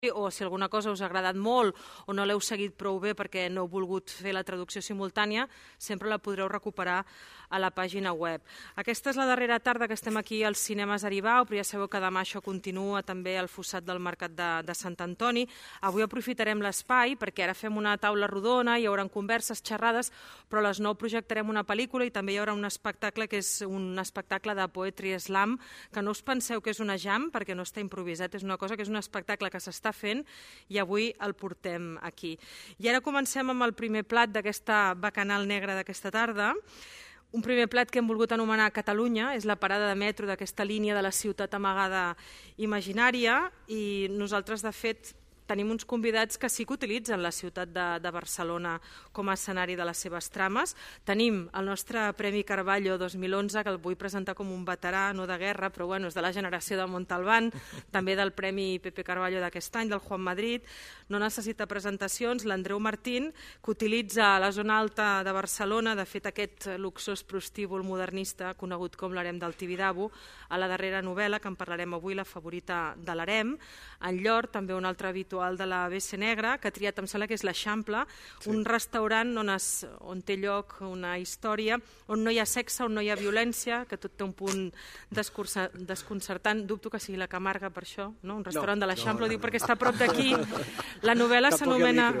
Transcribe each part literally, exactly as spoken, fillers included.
o si alguna cosa us ha agradat molt o no l'heu seguit prou bé perquè no heu volgut fer la traducció simultània, sempre la podreu recuperar a la pàgina web. Aquesta és la darrera tarda que estem aquí als Cinemes Aribau, però ja sabeu que demà això continua també al fossat del Mercat de, de Sant Antoni. Avui aprofitarem l'espai perquè ara fem una taula rodona, hi haurà converses, xerrades, però a les nou projectarem una pel·lícula i també hi haurà un espectacle que és un espectacle de Poetry Slam, que no us penseu que és una jam perquè no està improvisat, és una cosa que és un espectacle que s'està fent i avui el portem aquí. I ara comencem amb el primer plat d'aquesta bacanal negra d'aquesta tarda. Un primer plat que hem volgut anomenar Catalunya, és la parada de metro d'aquesta línia de la ciutat amagada imaginària i nosaltres, de fet, tenim uns convidats que sí que utilitzen la ciutat de, de Barcelona com a escenari de les seves trames. Tenim el nostre Premi Carballo dos mil onze, que el vull presentar com un veterà, no de guerra, però bueno, és de la generació de Montalbán, també del Premi Pepe Carballo d'aquest any, del Juan Madrid. No necessita presentacions, l'Andreu Martín, que utilitza la zona alta de Barcelona, de fet aquest luxós prostíbul modernista, conegut com l'Harem del Tibidabo, a la darrera novel·la, que en parlarem avui, La favorita de l'Harem. En Llor, també un altre habitual de la B C Negra, que ha triat, em sembla que és l'Eixample, sí. Un restaurant on, es, on té lloc una història, on no hi ha sexe, on no hi ha violència, que tot té un punt desconcertant. Dubto que sigui la Camarga per això, no? Un restaurant no, de l'Eixample, no, no, ho dic perquè està a prop d'aquí. La novel·la s'anomena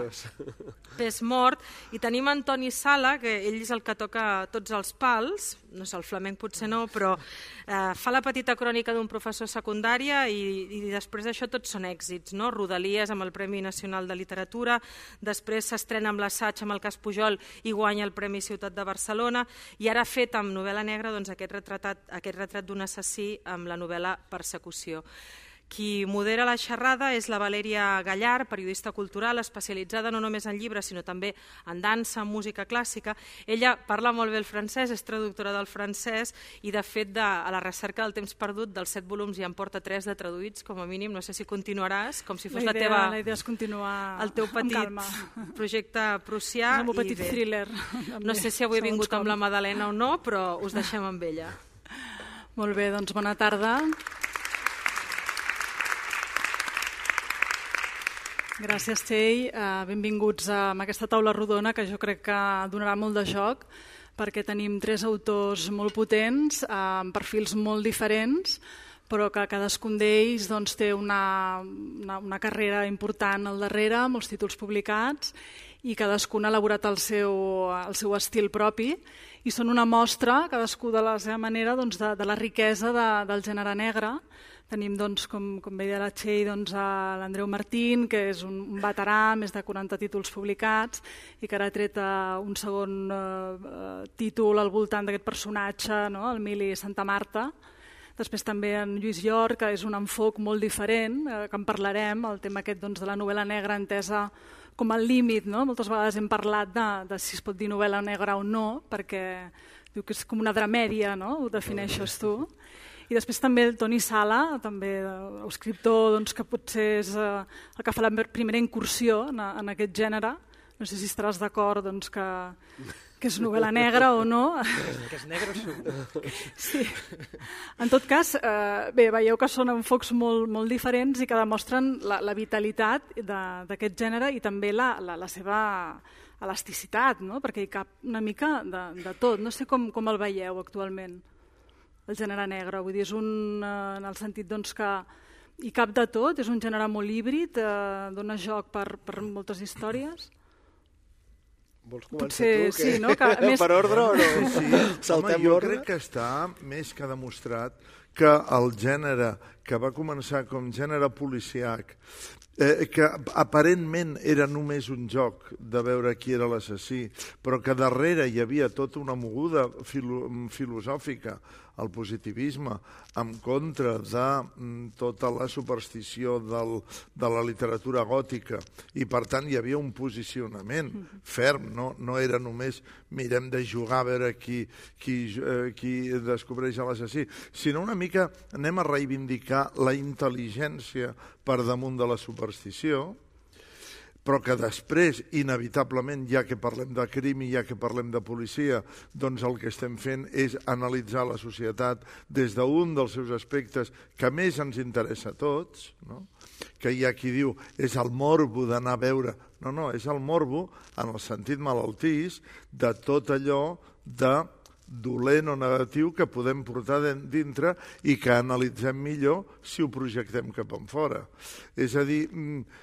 Pes mort, i tenim Antoni Sala, que ell és el que toca tots els pals, no sé, el flamenc potser no, però eh, fa la petita crònica d'un professor secundària i, i després d'això tots són èxits, no? Rodalies amb el Premi Nacional de Literatura, després s'estrena amb l'assaig amb el cas Pujol i guanya el Premi Ciutat de Barcelona, i ara ha fet amb novel·la negra doncs, aquest, retratat, aquest retrat d'un assassí amb la novel·la Persecució. Qui modera la xerrada és la Valèria Gallar, periodista cultural especialitzada no només en llibres, sinó també en dansa, en música clàssica. Ella parla molt bé el francès, és traductora del francès i, de fet, de, a la recerca del temps perdut, dels set volums ja en porta tres de traduïts, com a mínim. No sé si continuaràs, com si fos la, idea, la teva... La idea és continuar el teu petit projecte prussià. És el meu petit thriller. No sé si avui he vingut amb la Madalena o no, però us deixem amb ella. Molt bé, doncs bona tarda. Gràcies, Txell. Uh, benvinguts a aquesta taula rodona que jo crec que donarà molt de joc perquè tenim tres autors molt potents, uh, amb perfils molt diferents, però que cadascun d'ells doncs, té una, una, una carrera important al darrere, molts títols publicats, i cadascun ha elaborat el seu, el seu estil propi i són una mostra, cadascú de la seva manera, doncs, de, de la riquesa de, del gènere negre. Tenim, doncs, com, com veia la Txell, doncs, l'Andreu Martín, que és un, un veterà, més de quaranta títols publicats, i que ara ha tret uh, un segon uh, títol al voltant d'aquest personatge, no? El Mili Santa Marta. Després també en Lluís Llor, que és un enfoc molt diferent, eh, que en parlarem, el tema aquest doncs, de la novel·la negra entesa com el límit, no? Moltes vegades hem parlat de, de si es pot dir novel·la negra o no, perquè diu que és com una dramèdia, no? Ho defineixes tu. I després també el Toni Sala, també l'escriptor doncs, que potser és eh, el que fa la primera incursió en, en aquest gènere. No sé si estaràs d'acord doncs, que, que és novel·la negra o no. Que és negra o suc. Sí. En tot cas, eh, bé, veieu que són enfocs molt, molt diferents i que demostren la, la vitalitat d'aquest gènere i també la, la, la seva elasticitat, no? Perquè hi cap una mica de, de tot. No sé com, com el veieu actualment, el gènere negre. Vull dir, és un, eh, en el sentit doncs, que hi cap de tot, és un gènere molt híbrid, eh, dona joc per, per moltes històries. Vols començar Potser, tu? Sí, no? Que, més... Per ordre o no? Sí, sí. Home, jo crec que està més que demostrat que el gènere que va començar com gènere policiac, eh, que aparentment era només un joc de veure qui era l'assassí, però que darrere hi havia tota una moguda filo filosòfica, el positivisme, en contra de mm, tota la superstició del, de la literatura gòtica, i per tant hi havia un posicionament ferm, no, no era només mirem de jugar a veure qui, qui, eh, qui descobreix l'assassí, sinó una mica anem a reivindicar la intel·ligència per damunt de la superstició, però que després, inevitablement, ja que parlem de crim i ja que parlem de policia, doncs el que estem fent és analitzar la societat des d'un dels seus aspectes que més ens interessa a tots, no? que hi ha qui diu és el morbo d'anar a veure. No, no, és el morbo, en el sentit malaltís, de tot allò de dolent o negatiu que podem portar dintre i que analitzem millor si ho projectem cap en fora. És a dir,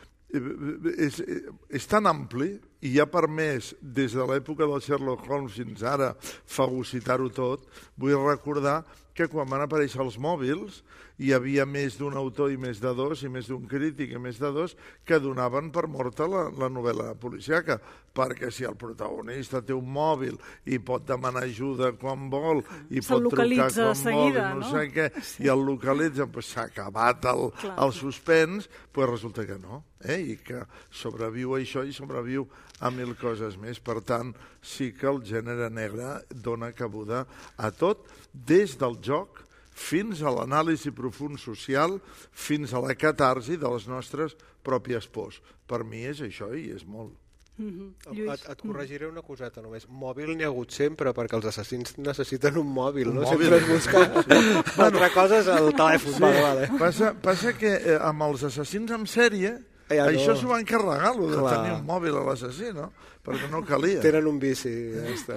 és, és tan ampli i ha permès, des de l'època del Sherlock Holmes fins ara, fagocitar-ho tot. Vull recordar que quan van aparèixer els mòbils hi havia més d'un autor i més de dos, i més d'un crític i més de dos, que donaven per morta la, la novel·la policíaca, perquè si el protagonista té un mòbil i pot demanar ajuda quan vol, i pot trucar quan vol, no, no sé què, sí. I el localitza, pues, s'ha acabat el, el suspens, pues resulta que no, eh? I que sobreviu això i sobreviu a mil coses més. Per tant, sí que el gènere negre dona cabuda a tot, des del joc fins a l'anàlisi profund social, fins a la catarsi de les nostres pròpies pors. Per mi és això i és molt. Mm-hmm. Et, et corregiré una coseta només. Mòbil n'hi ha hagut sempre, perquè els assassins necessiten un mòbil, un no? Mòbil. Sempre es busca sí. Altra cosa és el telèfon. Sí. Vale, vale. Passa, passa que eh, amb els assassins en sèrie, ja això no. S'ho van carregar, lo de Clar. Tenir un mòbil a l'assassí, no? Perquè no calia. Tenen un bici, ja està.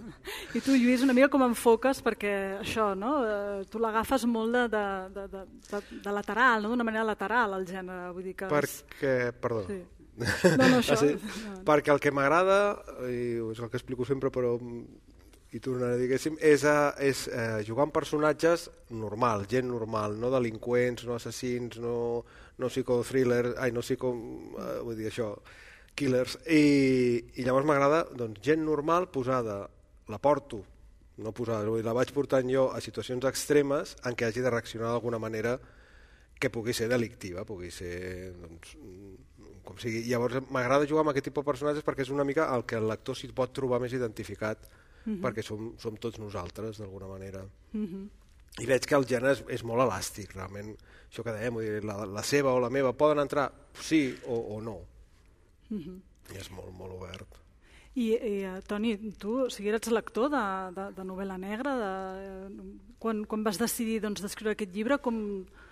I tu, Lluís, una mica com enfoques, perquè això, no? Eh, tu l'agafes molt de, de, de, de, de, de lateral, no? D'una manera lateral, el gènere. Vull dir que perquè, perdó. Sí. No, no, això... sí. No. Perquè el que m'agrada, i és el que explico sempre, però i tornaré, diguéssim, és, a, és eh, jugar amb personatges normal, gent normal, no delinqüents, no assassins, no, no psicothrillers, ai, no psico... Eh, vull dir això, killers, i, i llavors m'agrada doncs, gent normal posada, la porto, no posada, vull dir, la vaig portant jo a situacions extremes en què hagi de reaccionar d'alguna manera que pugui ser delictiva, pugui ser, doncs, com sigui. Llavors m'agrada jugar amb aquest tipus de personatges perquè és una mica el que el lector s'hi pot trobar més identificat, mm-hmm. perquè som, som tots nosaltres, d'alguna manera. Mm-hmm. I veig que el gènere és, és molt elàstic, realment. Això que dèiem, vull dir, la, la seva o la meva poden entrar sí o, o no. Mm-hmm. I és molt, molt obert. I, i Toni, tu o sigui, eres lector de, de, de novel·la negra? De, quan, quan vas decidir doncs, d'escriure aquest llibre, com...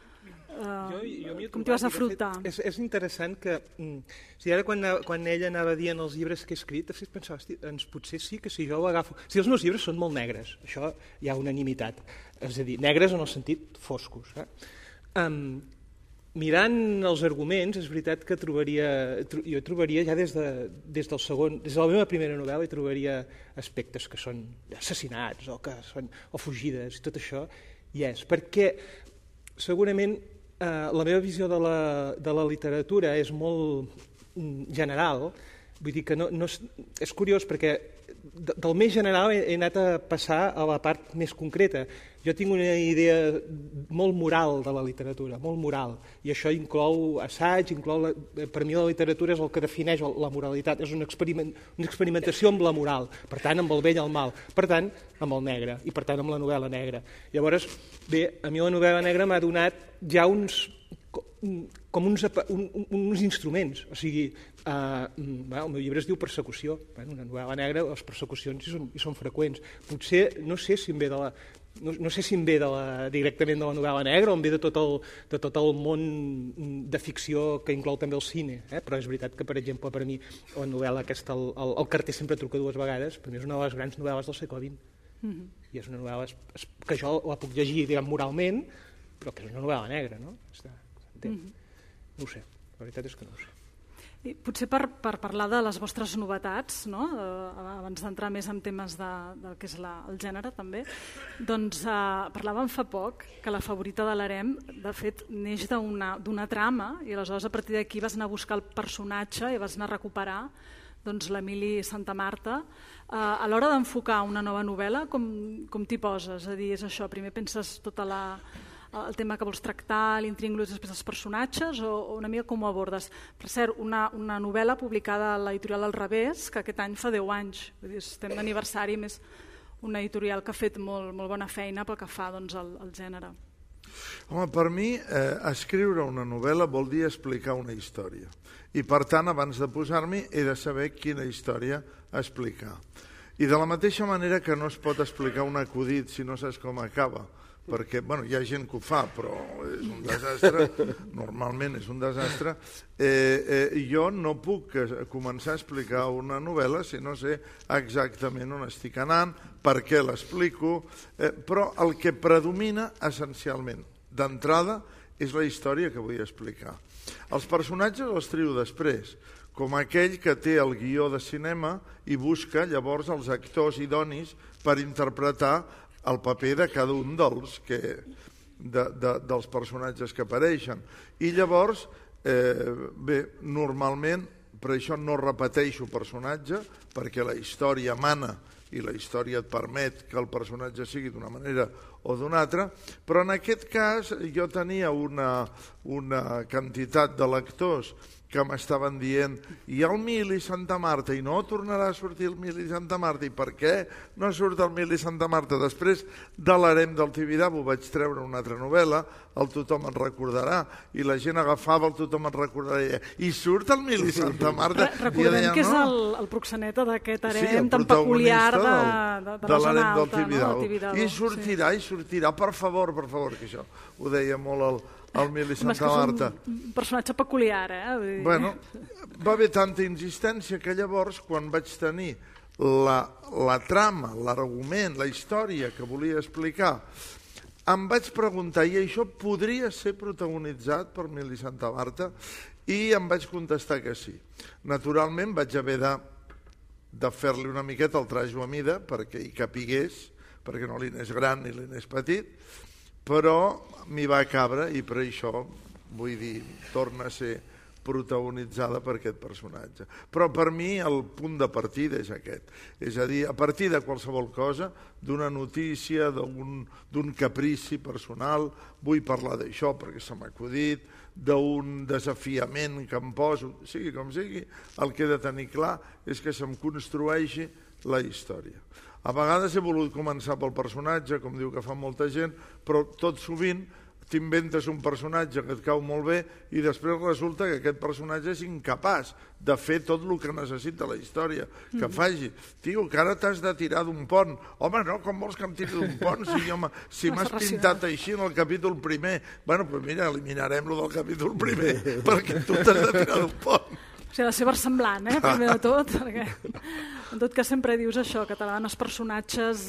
Uh, jo, jo com t'hi vas afrontar? És, és interessant que mm, si ara quan, quan ella anava dient els llibres que he escrit, després pensava, hosti, doncs potser sí que si jo ho agafo... Si els meus llibres són molt negres, això hi ha unanimitat, és a dir, negres en el sentit foscos. Eh? Um, mirant els arguments, és veritat que trobaria, jo trobaria ja des, de, des del segon, des de la meva primera novel·la hi trobaria aspectes que són assassinats o, que són, o fugides i tot això, i és perquè segurament eh, la meva visió de la, de la literatura és molt general, vull dir que no, no és, és curiós perquè del més general he, he anat a passar a la part més concreta. Jo tinc una idea molt moral de la literatura, molt moral, i això inclou assaig, inclou la, per mi la literatura és el que defineix la moralitat, és una, experiment, una experimentació amb la moral, per tant amb el bé i el mal, per tant amb el negre, i per tant amb la novel·la negra. Llavors, bé, a mi la novel·la negra m'ha donat ja uns... com uns, un, uns instruments, o sigui, uh, bueno, el meu llibre es diu Persecució, bueno, una novel·la negra, les persecucions hi són, hi són freqüents. Potser, no sé si em ve de la, no, no sé si em ve de la, directament de la novel·la negra o em ve de tot el, de tot el món de ficció que inclou també el cine, eh? Però és veritat que, per exemple, per mi, la novel·la aquesta, el, el, el carter sempre truca dues vegades, per mi és una de les grans novel·les del segle vint. Mm-hmm. I és una novel·la que jo la puc llegir, diguem, moralment, però que és una novel·la negra, no? Està... Mm-hmm. No ho sé, la veritat és que no ho sé. I potser per, per parlar de les vostres novetats, no? uh, abans d'entrar més en temes de, del que és la, el gènere també, doncs uh, parlàvem fa poc que la favorita de l'Harem de fet neix d'una trama i aleshores a partir d'aquí vas anar a buscar el personatge i vas anar a recuperar doncs, l'Emili Santamarta. Uh, a l'hora d'enfocar una nova novel·la, com, com t'hi poses? És a dir, és això, primer penses tota la... el tema que vols tractar, l'intríngulis després dels personatges, o, o una mica com ho abordes? Per cert, una, una novel·la publicada a l'editorial Al Revés, que aquest any fa deu anys, vull dir, estem d'aniversari, més una editorial que ha fet molt, molt bona feina pel que fa doncs, al, al gènere. Home, per mi, eh, escriure una novel·la vol dir explicar una història. I, per tant, abans de posar-m'hi, he de saber quina història explicar. I de la mateixa manera que no es pot explicar un acudit si no saps com acaba, perquè bueno, hi ha gent que ho fa, però és un desastre, normalment és un desastre. Eh, eh, jo no puc començar a explicar una novel·la si no sé exactament on estic anant, per què l'explico, eh, però el que predomina essencialment, d'entrada, és la història que vull explicar. Els personatges els trio després, com aquell que té el guió de cinema i busca llavors els actors idonis per interpretar el paper de cada un dels, que, de, de, dels personatges que apareixen. I llavors, eh, bé, normalment, per això no repeteixo personatge, perquè la història mana i la història et permet que el personatge sigui d'una manera o d'una altra, però en aquest cas jo tenia una, una quantitat de lectors que m'estaven dient hi ha el Mili Santa Marta i no tornarà a sortir el Mili Santa Marta. I per què no surt el Mili Santa Marta? Després de l'Harem del Tibidabo vaig treure una altra novel·la, el Tothom en recordarà, i la gent agafava el Tothom en recordarà i surt el Mili Santa Marta. Recordem deia, que és no? el, el proxeneta d'aquest harem sí, tan peculiar de, de, de, de la zona alta, del Tibidabo. No? Tibidabo. I sortirà, sí. i sortirà, per favor, per favor, que això ho deia molt el el Mili Santa Marta. És un personatge peculiar, eh? Bueno, va haver tanta insistència que llavors, quan vaig tenir la, la trama, l'argument, la història que volia explicar, em vaig preguntar, i això podria ser protagonitzat per Mili Santa Marta? I em vaig contestar que sí. Naturalment vaig haver de, de fer-li una miqueta el trajo a mida perquè hi capigués, perquè no li n'és gran ni li n'és petit, però m'hi va cabre i per això, vull dir, torna a ser protagonitzada per aquest personatge. Però per mi el punt de partida és aquest. És a dir, a partir de qualsevol cosa, d'una notícia, d'un caprici personal, vull parlar d'això perquè se m'ha acudit, d'un desafiament que em poso, sigui com sigui, el que he de tenir clar és que se'm construeixi la història. A vegades he volut començar pel personatge, com diu que fa molta gent, però tot sovint t'inventes un personatge que et cau molt bé i després resulta que aquest personatge és incapaç de fer tot el que necessita la història que faci. Tio, que ara t'has de tirar d'un pont. Home, no, com vols que em tiri d'un pont? Si, home, si m'has pintat així en el capítol primer, bueno, doncs mira, eliminarem lo del capítol primer, perquè tu t'has de tirar d'un pont. O sigui, ha de ser versemblant, eh, primer de tot, perquè en tot cas sempre dius això, que t'agraden els personatges,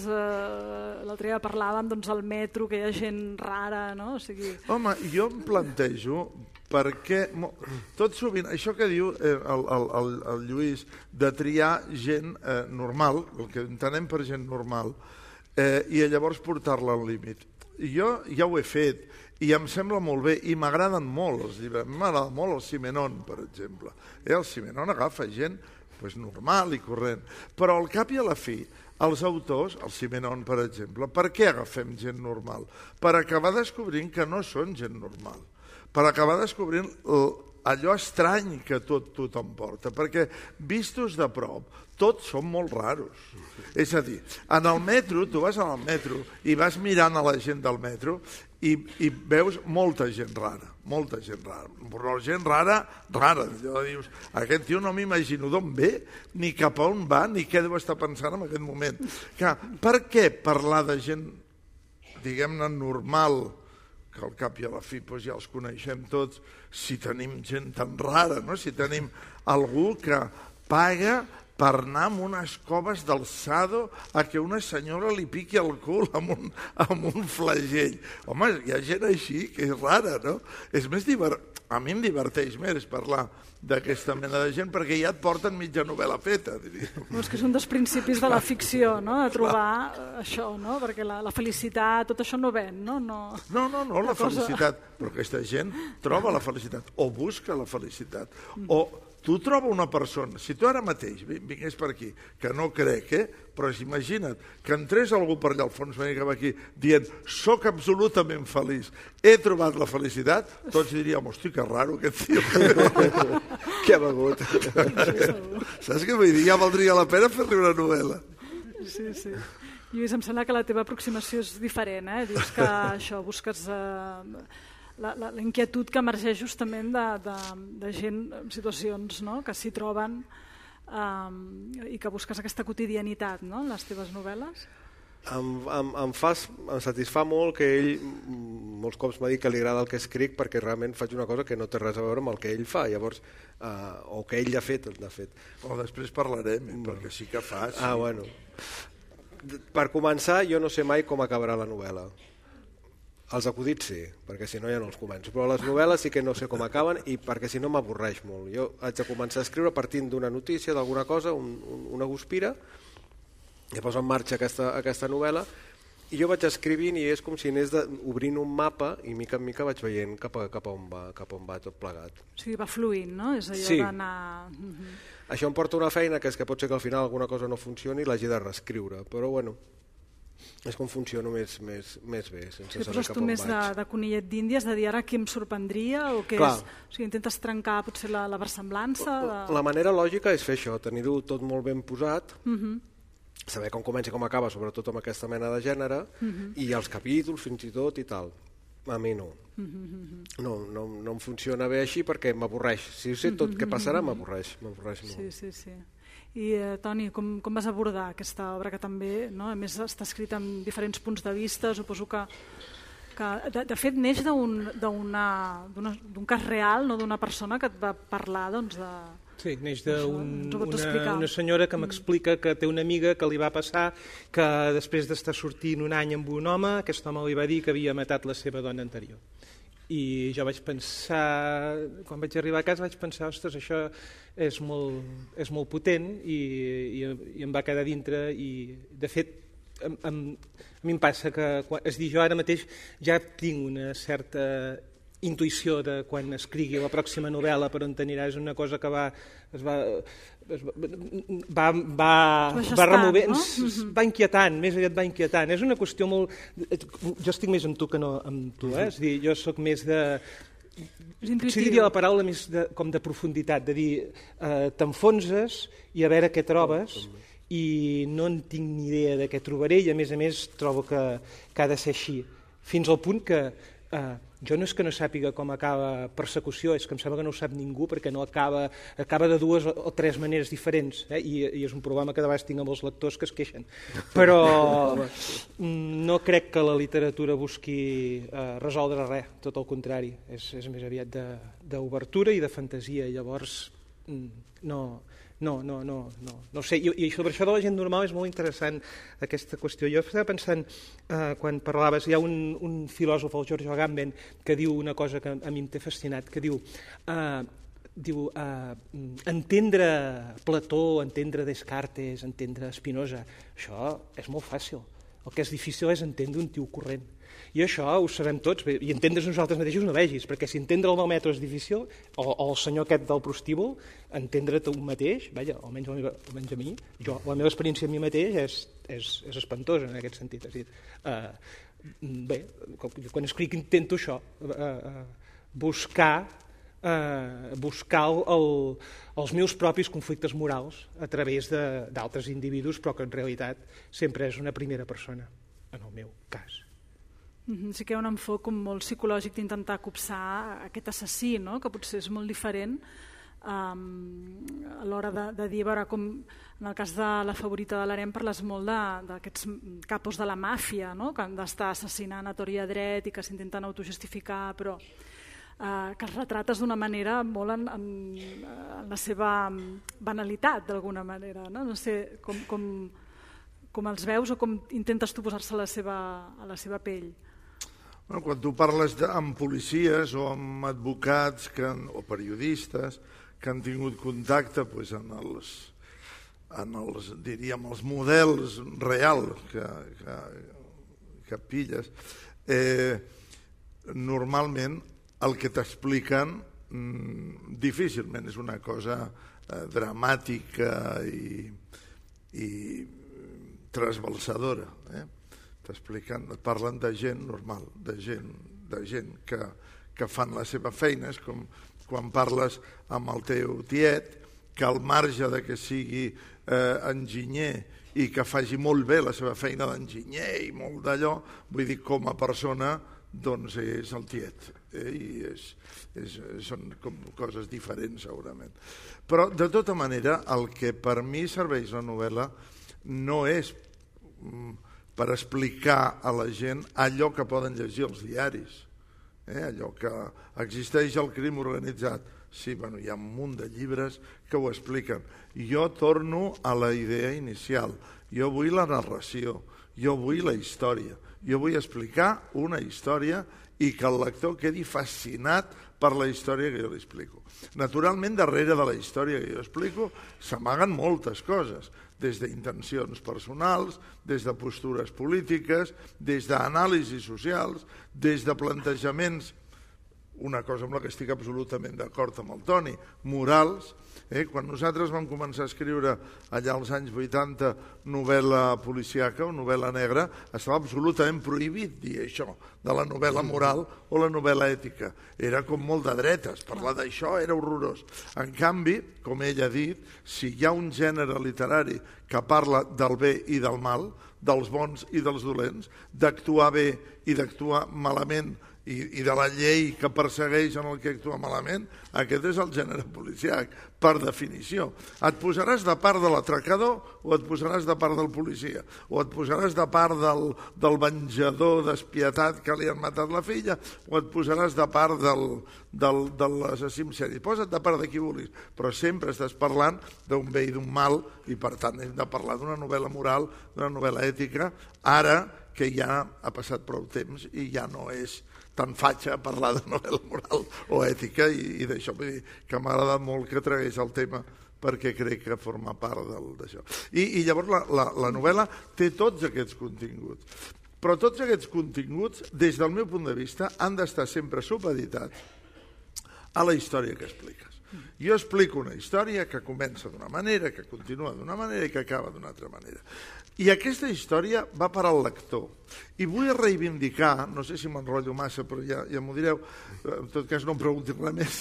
eh, l'altre dia parlàvem doncs al metro, que hi ha gent rara, no? O sigui... Home, jo em plantejo perquè tot sovint, això que diu eh, el, el, el Lluís, de triar gent eh, normal, el que entenem per gent normal, eh, i llavors portar-la al límit. Jo ja ho he fet, i em sembla molt bé, i m'agraden molt els llibres. M'agrada molt el Simenon, per exemple. Eh, el Simenon agafa gent pues, normal i corrent. Però al cap i a la fi, els autors, el Simenon, per exemple, per què agafem gent normal? Per acabar descobrint que no són gent normal. Per acabar descobrint allò estrany que tot tothom porta. Perquè, vistos de prop, tots són molt raros. És a dir, en el metro, tu vas al metro i vas mirant a la gent del metro i, i veus molta gent rara, molta gent rara. Però gent rara, rara. Allò dius, aquest tio no m'imagino d'on ve, ni cap a on va, ni què deu estar pensant en aquest moment. Que, per què parlar de gent, diguem-ne, normal, que al cap i a la fi doncs ja els coneixem tots, si tenim gent tan rara, no? Si tenim algú que paga per anar amb unes coves d'alçado a que una senyora li piqui el cul amb un, amb un flagell. Home, hi ha gent així que és rara, no? És més divert... A mi em diverteix més parlar d'aquesta mena de gent perquè ja et porten mitja novel·la feta, diríem. No, és que és un dels principis de la ficció, no? De trobar això, no? Perquè la, la felicitat, tot això no ven, no? No, no, no, no la cosa... felicitat. Però aquesta gent troba la felicitat o busca la felicitat. O tu troba una persona, si tu ara mateix vingués per aquí, que no crec, eh? Però imagina't que entrés algú per allà al fons cap aquí dient soc absolutament feliç, he trobat la felicitat, tots diríem, hosti, que raro aquest tio. Què ha begut? Saps què vull dir? Ja valdria la pena fer-li una novel·la. Sí, sí. Lluís, em sembla que la teva aproximació és diferent, eh? Dius que això, busques... Eh... La, la, la inquietud que emergeix justament de, de, de gent en situacions, no? Que s'hi troben um, i que busques aquesta quotidianitat, no? En les teves novel·les. Em, em, em, fas, em satisfà molt que ell, molts cops m'ha dit que li agrada el que escric perquè realment faig una cosa que no té res a veure amb el que ell fa, llavors, eh, o que ell ha fet, de fet. O després parlarem, eh, perquè sí que fa. Sí. Ah, bueno. Per començar, jo no sé mai com acabarà la novel·la. Els acudits sí, perquè si no ja no els començo, però les novel·les sí que no sé com acaben i perquè si no m'avorreix molt. Jo haig de començar a escriure partint d'una notícia, d'alguna cosa, un, un, una guspira, i poso en marxa aquesta, aquesta novel·la, i jo vaig escrivint i és com si anés de, obrint un mapa i mica en mica vaig veient cap a, cap a, on, va, cap a on va tot plegat. O sigui, va fluint, no? És allò sí. d'anar... Uh-huh. Això em porta una feina que és que pot ser que al final alguna cosa no funcioni i l'hagi de reescriure, però bueno... és com funciono més, més, més bé, sense sí, saber cap on tu més vaig. de, de conillet d'Índies, de dir ara qui em sorprendria o què és? O sigui, intentes trencar potser la, la versemblança? De... La, la manera lògica és fer això, tenir-ho tot molt ben posat, uh-huh. saber com comença i com acaba, sobretot amb aquesta mena de gènere, uh-huh. i els capítols fins i tot i tal. A mi no. Uh-huh. No, no, no em funciona bé així perquè m'avorreix. Si sé tot uh-huh. què passarà, m'avorreix, m'avorreix molt. Sí, sí, sí. I, eh, Toni, com, com vas abordar aquesta obra que també, no? A més, està escrita amb diferents punts de vista, suposo que, que de, de fet, neix d'un cas real, no d'una persona que et va parlar, doncs, de... Sí, neix d'una una senyora que m'explica que té una amiga que li va passar que després d'estar sortint un any amb un home, aquest home li va dir que havia matat la seva dona anterior. I jo vaig pensar, quan vaig arribar a casa vaig pensar, ostres, això és molt, és molt potent i, i, i em va quedar dintre i de fet em, em, a mi em passa que quan, és dir, jo ara mateix ja tinc una certa intuïció de quan escrigui la pròxima novel·la per on t'anirà, és una cosa que va, es va, es va, va, va, va removent, no? Va inquietant, més aviat va inquietant. És una qüestió molt... Jo estic més amb tu que no amb tu, eh? És dir, jo sóc més de... Potser diria la paraula més de, com de profunditat, de dir, eh, t'enfonses i a veure què trobes, i no en tinc ni idea de què trobaré, i a més a més trobo que, que ha de ser així. Fins al punt que eh, jo no és que no sàpiga com acaba Persecució, és que em sembla que no ho sap ningú perquè no acaba, acaba de dues o, o tres maneres diferents, eh? I, i és un problema que de vegades tinc amb els lectors que es queixen. Però no crec que la literatura busqui eh, resoldre res, tot el contrari, és, és més aviat d'obertura i de fantasia, i llavors no... No, no, no, no, no sé, I, i sobre això de la gent normal és molt interessant aquesta qüestió. Jo estava pensant, eh, quan parlaves, hi ha un, un filòsof, el George Agamben, que diu una cosa que a mi em té fascinat, que diu, eh, diu eh, entendre Plató, entendre Descartes, entendre Spinoza, això és molt fàcil. El que és difícil és entendre un tio corrent. I això ho sabem tots, i entendre's nosaltres mateixos no vegis, perquè si entendre el Maometro és difícil, o, o el senyor aquest del prostíbul, entendre't un mateix, vaja, almenys, almenys a mi, jo, la meva experiència amb mi mateix és, és, és espantosa en aquest sentit. És dir, uh, bé, quan escric intento això, uh, uh, buscar, uh, buscar el, el, els meus propis conflictes morals a través d'altres individus, però que en realitat sempre és una primera persona, en el meu cas. Sí que hi ha un enfoc molt psicològic d'intentar copsar aquest assassí, no? Que potser és molt diferent um, a l'hora de, de dir, veure, com en el cas de La favorita de l'Harem parles molt d'aquests capos de la màfia, no? Que han d'estar assassinant a tort i a dret i que s'intenten autojustificar, però uh, que els retrates d'una manera molt en, en, en la seva banalitat, d'alguna manera, no? No sé com, com, com els veus o com intentes tu posar-se a la seva, a la seva pell. Bueno, quan tu parles de, amb policies o amb advocats que, o periodistes que han tingut contacte pues, en, els, en els, diríem, els models reals que, que, que pilles, eh, normalment el que t'expliquen mm, difícilment és una cosa eh, dramàtica i, i trasbalsadora, eh? T'expliquen, et parlen de gent normal, de gent, de gent que, que fan la seva feina. És com quan parles amb el teu tiet, que al marge de que sigui eh, enginyer i que faci molt bé la seva feina d'enginyer i molt d'allò, vull dir, com a persona, doncs és el tiet. Eh? I és, és, són com coses diferents, segurament. Però, de tota manera, el que per mi serveix la novel·la no és per explicar a la gent allò que poden llegir els diaris, eh? allò que existeix el crim organitzat. Sí, bueno, hi ha un munt de llibres que ho expliquen. Jo torno a la idea inicial. Jo vull la narració, jo vull la història, jo vull explicar una història i que el lector quedi fascinat per la història que jo li explico. Naturalment, darrere de la història que jo explico s'amaguen moltes coses, des d'intencions personals, des de postures polítiques, des d'anàlisis socials, des de plantejaments, una cosa amb la que estic absolutament d'acord amb el Toni, morals. Eh? Quan nosaltres vam començar a escriure allà als anys vuitanta novel·la policiaca o novel·la negra, estava absolutament prohibit dir això, de la novel·la moral o la novel·la ètica. Era com molt de dretes, parlar d'això era horrorós. En canvi, com ell ha dit, si hi ha un gènere literari que parla del bé i del mal, dels bons i dels dolents, d'actuar bé i d'actuar malament, i de la llei que persegueix en el que actua malament, aquest és el gènere policiac, per definició. Et posaràs de part de l'atracador o et posaràs de part del policia, o et posaràs de part del, del venjador despietat que li han matat la filla, o et posaràs de part del, del, de l'assassí en sèrie. Posa't de part de qui vulguis, però sempre estàs parlant d'un bé i d'un mal, i per tant hem de parlar d'una novel·la moral, d'una novel·la ètica, ara que ja ha passat prou temps i ja no és tan fatxa parlar de novel·la moral o ètica, i, i d'això vull dir que m'ha agradat molt que tragués el tema perquè crec que forma part d'això. I, i llavors la, la, la novel·la té tots aquests continguts, però tots aquests continguts, des del meu punt de vista, han d'estar sempre supeditats a la història que expliques. Jo explico una història que comença d'una manera, que continua d'una manera i que acaba d'una altra manera. I aquesta història va per al lector. I vull reivindicar, no sé si m'enrotllo massa, però ja, ja m'ho direu, en tot cas no em preguntis res més.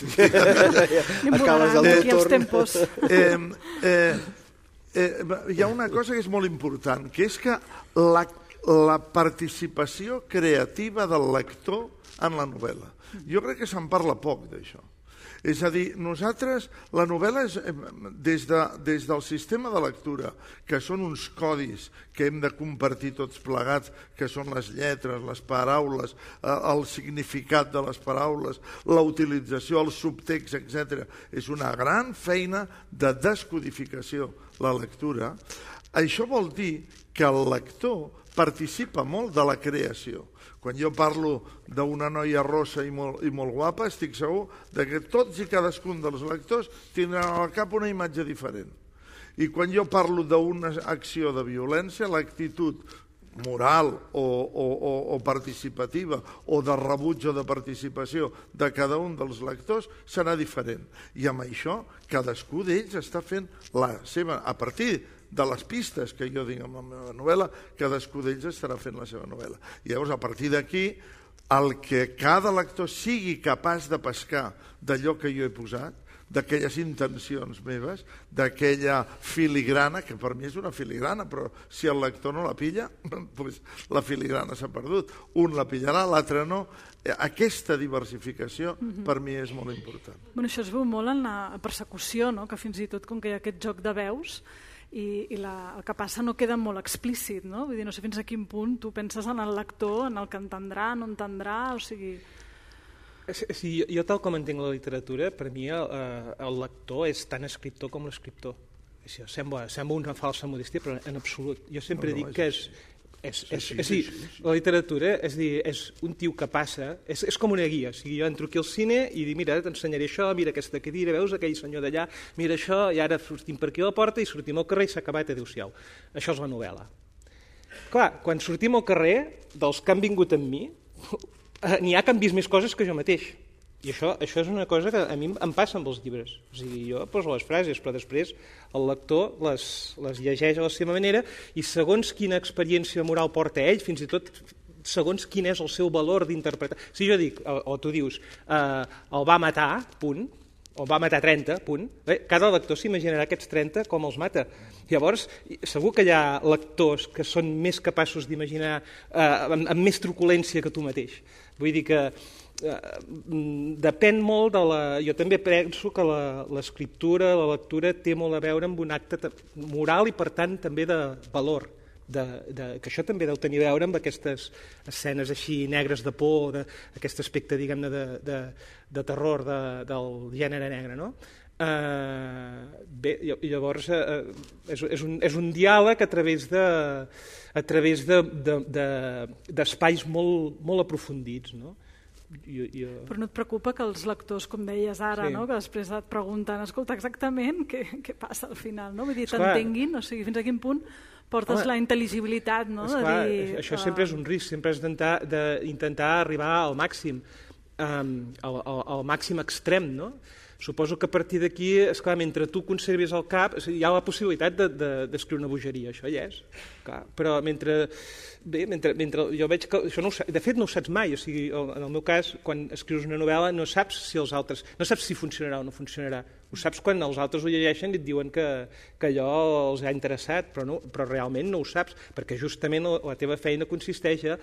Acabes el teu torn. Eh, eh, eh, hi ha una cosa que és molt important, que és que la, la participació creativa del lector en la novel·la. Jo crec que se'n parla poc d'això. És a dir, nosaltres, la novel·la és des, de, des del sistema de lectura, que són uns codis que hem de compartir tots plegats, que són les lletres, les paraules, el significat de les paraules, la utilització, el subtext, etcètera. És una gran feina de descodificació, la lectura. Això vol dir que el lector participa molt de la creació. Quan jo parlo d'una noia rossa i molt, i molt guapa, estic segur que tots i cadascun dels lectors tindran al cap una imatge diferent. I quan jo parlo d'una acció de violència, l'actitud moral o, o, o, o participativa o de rebuig o de participació de cada un dels lectors serà diferent. I amb això cadascú d'ells està fent la seva, a partir de les pistes que jo tinc amb la meva novel·la, cadascú d'ells estarà fent la seva novel·la. I llavors, a partir d'aquí, el que cada lector sigui capaç de pescar d'allò que jo he posat, d'aquelles intencions meves, d'aquella filigrana, que per mi és una filigrana, però si el lector no la pilla, doncs la filigrana s'ha perdut. Un la pillarà, l'altre no. Aquesta diversificació per mi és molt important. Bueno, això es veu molt en la persecució, no? Que fins i tot, com que hi ha aquest joc de veus, i, i la, el que passa no queda molt explícit, no? Vull dir, no sé fins a quin punt tu penses en el lector, en el que entendrà, no entendrà, o sigui... Sí, jo tal com entenc la literatura, per mi el, el lector és tan escriptor com l'escriptor. Sembla, sembla una falsa modestia, però en absolut. Jo sempre no, no, dic que és... És, és, és, és, és, és, la literatura és, dir, és un tio que passa, és, és com una guia. O sigui, jo entro aquí al cine i dic, mira, t'ensenyaré això, mira aquesta cadira, veus aquell senyor d'allà, mira això, i ara sortim per aquí a la porta i sortim al carrer i s'ha acabat, adéu-siau. Això és la novel·la. Clar, quan sortim al carrer, dels que han vingut amb mi, n'hi ha que han vist més coses que jo mateix. I això, això és una cosa que a mi em passa amb els llibres. O sigui, jo poso les frases, però després el lector les, les llegeix a la seva manera i segons quina experiència moral porta ell, fins i tot segons quin és el seu valor d'interpretar. Si jo dic, o, o tu dius, eh, el va matar, punt, o va matar trenta, punt, bé, cada lector s'imaginarà aquests trenta com els mata. Llavors, segur que hi ha lectors que són més capaços d'imaginar eh, amb, amb més truculència que tu mateix. Vull dir que depèn molt de la... Jo també penso que l'escriptura, la lectura té molt a veure amb un acte moral i per tant també de valor, de, de, que això també deu tenir a veure amb aquestes escenes així negres de por, de, aquest aspecte, diguem-ne, de, de, de terror de, del gènere negre, no? Uh, bé, llavors uh, és, és, un, és un diàleg a través de a través de, de, de, d'espais molt, molt aprofundits, no? Jo, jo... Però no et preocupa que els lectors, com deies ara, sí. no? que després et pregunten, escolta, exactament què, què passa al final, no? Vull dir, t'entenguin, o sigui, fins a quin punt portes Home, la intel·ligibilitat, no? Esclar, de dir, això uh... sempre és un risc, sempre és d'intentar arribar al màxim, um, al, al, al màxim extrem, no? Suposo que a partir d'aquí, esclar, mentre tu conservis el cap, hi ha la possibilitat d'escriure de, de, una bogeria, això ja és. Clar, però mentre, bé, mentre, mentre jo veig que això no ho, de fet no ho saps mai, o sigui, en el meu cas, quan escrius una novel·la no saps si els altres, no saps si funcionarà o no funcionarà, ho saps quan els altres ho llegeixen i et diuen que, que allò els ha interessat, però, no, però realment no ho saps, perquè justament la, la teva feina consisteix a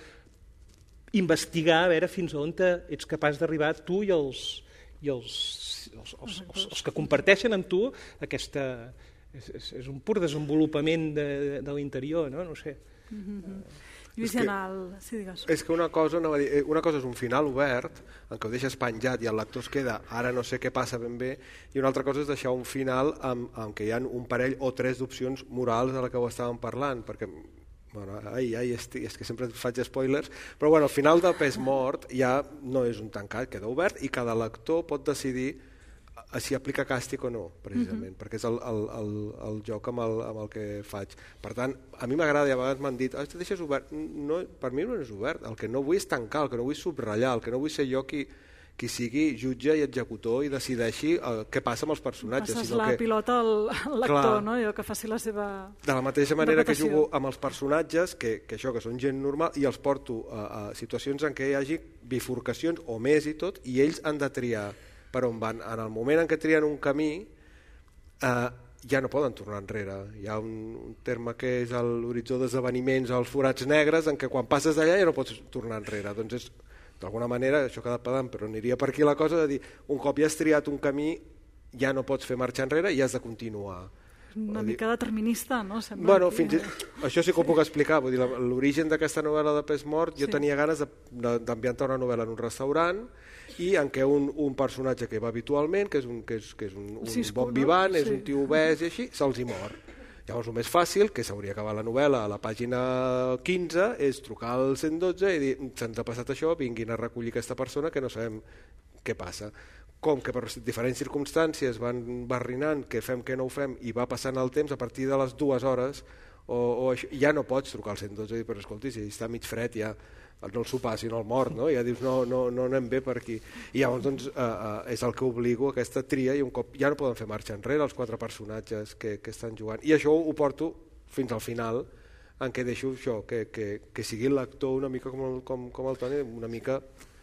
investigar a veure fins on ets capaç d'arribar tu i els i els, els, els, els, els que comparteixen amb tu aquesta... És, és, és un pur desenvolupament de, de, de l'interior, no? No ho sé. Mm-hmm. Lluís Llanal, sí, digues. És que una cosa, no dir, una cosa és un final obert, en què ho deixes penjat i el lector es queda, ara no sé què passa ben bé, i una altra cosa és deixar un final amb, amb què hi ha un parell o tres d'opcions morals de la que ho estàvem parlant, perquè... Bueno, ai, ai, estic, és que sempre faig spoilers, però bueno, al final del pes mort ja no és un tancat, queda obert i cada lector pot decidir si aplica càstig o no, precisament, uh-huh. perquè és el, el, el, el joc amb el, amb el que faig. Per tant, a mi m'agrada, i a vegades m'han dit, ah, te deixes obert. No, per mi no és obert, el que no vull és tancar, el que no vull és subratllar, el que no vull ser jo qui... qui sigui jutge i executor i decideixi uh, què passa amb els personatges. Passes sinó la que... pilota al, al lector, Clar, no? Jo que faci la seva de la mateixa manera repetició. Que jugo amb els personatges, que, que això, que són gent normal, i els porto a, a situacions en què hi hagi bifurcacions o més i tot, i ells han de triar per on van. En el moment en què trien un camí, eh, ja no poden tornar enrere. Hi ha un, un terme que és l'horitzó d'esdeveniments, els forats negres, en què quan passes d'allà ja no pots tornar enrere. Doncs és d'alguna manera, això ha quedat pedant, però aniria per aquí la cosa de dir, un cop ja has triat un camí, ja no pots fer marxa enrere i has de continuar. Una dir... mica determinista, no? Sembla bueno, que... fins i... Això sí que ho puc explicar, vull dir, l'origen d'aquesta novel·la de Pes Mort, jo sí. tenia ganes d'ambientar una novel·la en un restaurant i en què un, un personatge que va habitualment, que és un, que és, que és un, un Cisco, bon vivant, no? és sí. un tio obès i així, se'ls hi mor. Llavors el més fàcil, que s'hauria acabat la novel·la a la pàgina quinze, és trucar al cent dotze i dir se'ns ha passat això, vinguin a recollir aquesta persona que no sabem què passa. Com que per diferents circumstàncies van barrinant què fem, què no ho fem, i va passant el temps a partir de les dues hores, o, o això, ja no pots trucar al cent dotze i dir, però escolti, si està mig fred ja no el sopar, sinó el mort, no? Ja dius, no, no, no anem bé per aquí. I llavors doncs, eh, eh, és el que obligo aquesta tria i un cop ja no poden fer marxa enrere els quatre personatges que, que estan jugant. I això ho porto fins al final, en què deixo això, que, que, que sigui el lector una mica com el, com, com el Toni, una mica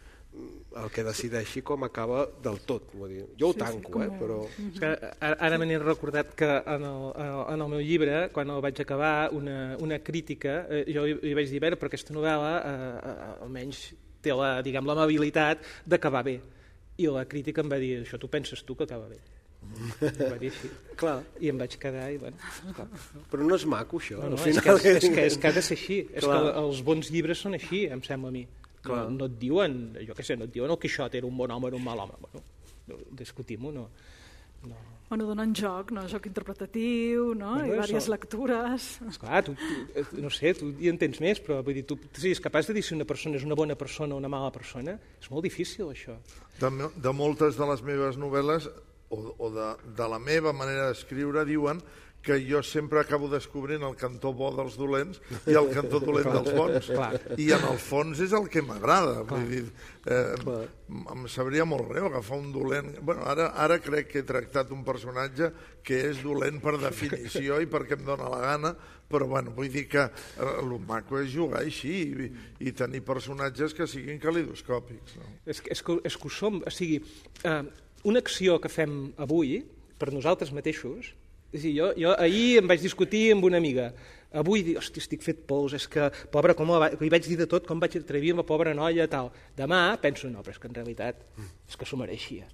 el que decideixi com acaba del tot. Vull dir. Jo ho tanco, sí, sí, eh, però... És que ara ara m'he recordat que en el, en el meu llibre, quan el vaig acabar, una, una crítica, eh, jo li vaig dir, bé, però aquesta novel·la eh, almenys té la, diguem, l'amabilitat d'acabar bé. I la crítica em va dir, això tu penses tu que acaba bé. Va dir així. Clar. I em vaig quedar i bueno... Clar. Però no és maco, això. No, no, al final... és, que, és, que, és que ha de ser així. És que els bons llibres són així, em sembla a mi. No, no et diuen, jo què sé, no et diuen el Quixot era un bon home o un mal home. Bueno, discutim-ho, no. no. Bueno, donen joc, no? Joc interpretatiu, no? Bueno, I diverses lectures. Esclar, tu, tu, no sé, tu hi entens més, però vull dir, tu siguis capaç de dir si una persona és una bona persona o una mala persona, és molt difícil, això. De, de moltes de les meves novel·les, o, o de, de la meva manera d'escriure, diuen que jo sempre acabo descobrint el cantó bo dels dolents i el cantó dolent dels bons. Clar. I en el fons és el que m'agrada. Vull dir, eh, em sabria molt greu agafar un dolent... Bueno, ara, ara crec que he tractat un personatge que és dolent per definició i perquè em dóna la gana, però bueno, vull dir que el maco és jugar així i, i tenir personatges que siguin calidoscòpics. No? És, que, és, que, és que ho som. O sigui, eh, una acció que fem avui, per nosaltres mateixos, sí, jo, jo ahir em vaig discutir amb una amiga. Avui dic, hosti, estic fet pols, és que, pobra, com va... li vaig dir de tot, com vaig atrevir amb la pobra noia, tal. Demà penso, no, però és que en realitat és que s'ho mereixia.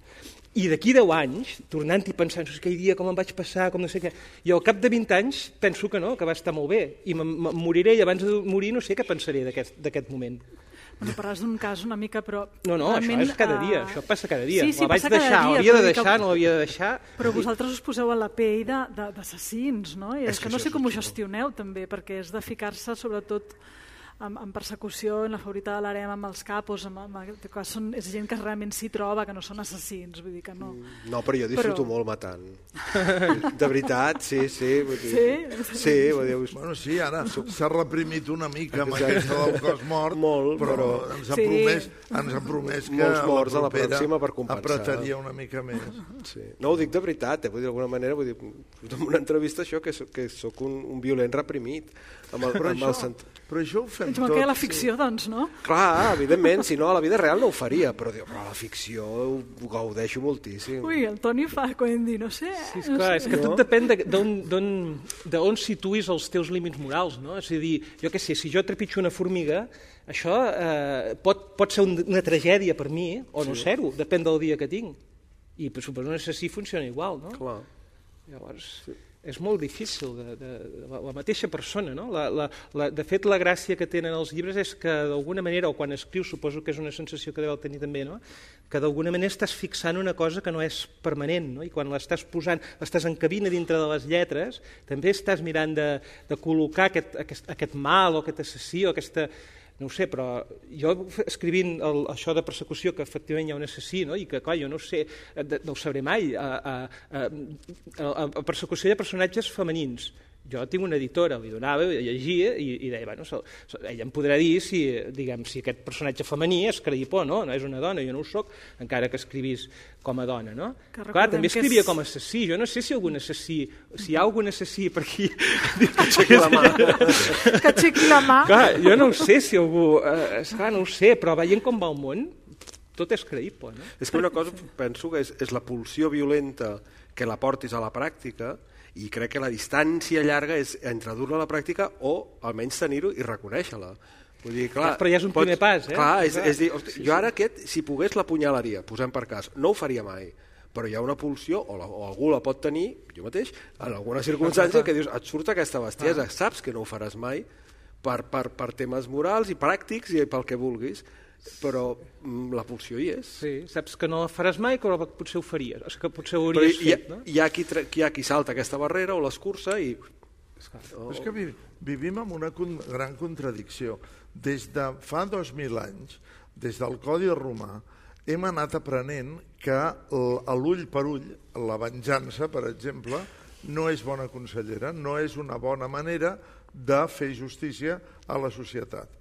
I d'aquí deu anys, tornant i pensant, no sé aquell dia com em vaig passar, com no sé què, i al cap de vint anys penso que no, que va estar molt bé, i em moriré, i abans de morir no sé què pensaré d'aquest moment. Bueno, parles d'un cas una mica, però... No, no, això és cada dia, això passa cada dia. Sí, sí, la vaig passa deixar, cada dia. l'havia de deixar, no l'havia de deixar... Però vosaltres us poseu a la pell d'assassins, no? I és, És que que no sé això com ho és el gestioneu, també, perquè és de ficar-se, sobretot, en, en persecució, en la favorita de l'harem, amb els capos, amb, amb, que són, és gent que realment s'hi troba, que no són assassins, vull dir que no. No, però jo disfruto però... molt matant. De veritat, sí, sí. Vull dir... Sí? Sí, vull dir... Bueno, sí, ara s'ha reprimit una mica amb aquesta del cos mort, molt, però, però... ens ha sí. promès, ens ha promès que molts morts a a la pròxima per compensar. apretaria una mica més. Sí. No ho dic de veritat, eh? Vull dir, d'alguna manera, vull dir, en una entrevista això, que, que soc un, un violent reprimit. Amb el, però, amb això, el sent... però això ho fem Ens tot. manca la ficció, sí. Doncs, no? Clar, evidentment, si no, a la vida real no ho faria, però, diu, però a la ficció ho gaudeixo moltíssim. Ui, el Toni fa quan dir, no sé... Sí, és clar, és que tot depèn d'on situïs els teus límits morals, no? És a dir, jo què sé, si jo trepitjo una formiga, això eh, pot, pot ser una tragèdia per mi, o no Sí. ser-ho, depèn del dia que tinc. I suposo que un assassí funciona igual, no? Clar. Llavors, és molt difícil, de, de, de la, la mateixa persona, no? La, la, la, de fet, la gràcia que tenen els llibres és que d'alguna manera, o quan escrius, suposo que és una sensació que deu tenir també, no? Que d'alguna manera estàs fixant una cosa que no és permanent, no? I quan l'estàs posant, l'estàs encabint dintre de les lletres, també estàs mirant de, de col·locar aquest, aquest, aquest mal o aquest assassí o aquesta... No ho sé, però jo escrivint el, això de persecució, que efectivament hi ha un assassí, no? I que, clar, jo no ho sé, de, no ho sabré mai, a, a, a, a, a persecució de personatges femenins. Jo tinc una editora, li donava, llegia i, i deia, bueno, so, so, ella em podrà dir si, diguem, si aquest personatge femení és creïble o no, no és una dona, jo no ho soc, encara que escrivís com a dona, no? Clar, també escrivia és... com a assassí, jo no sé si algun assassí, si hi ha algun assassí per aquí... Que aixequi la mà. Que aixequi la mà. Clar, jo no ho sé si algú... Eh, esclar, no ho sé, però veient com va el món, tot és creïble, no? És que una cosa penso que és, és la pulsió violenta que la portis a la pràctica, i crec que la distància llarga és entre dur-la a la pràctica o almenys tenir-ho i reconèixer-la. Vull dir, clar, però ja és un primer pots, pas, eh? Clar, és, clar. és dir, hosti, jo ara aquest, si pogués l'apunyalaria, posem per cas, no ho faria mai, però hi ha una pulsió, o, la, o algú la pot tenir, jo mateix, en alguna circumstància que dius, et surt aquesta bestiesa, saps que no ho faràs mai, per, per, per temes morals i pràctics i pel que vulguis, però mm, la pulsió hi és. Sí, saps que no la faràs mai, però potser ho faries, és que potser ho hauries hi ha, fet, no? Hi ha, qui, hi ha qui salta aquesta barrera o l'escurça i... Oh. És que vivim en una con gran contradicció. Des de fa dos mil anys, des del Codi Romà, hem anat aprenent que l'ull per ull, la venjança, per exemple, no és bona consellera, no és una bona manera de fer justícia a la societat.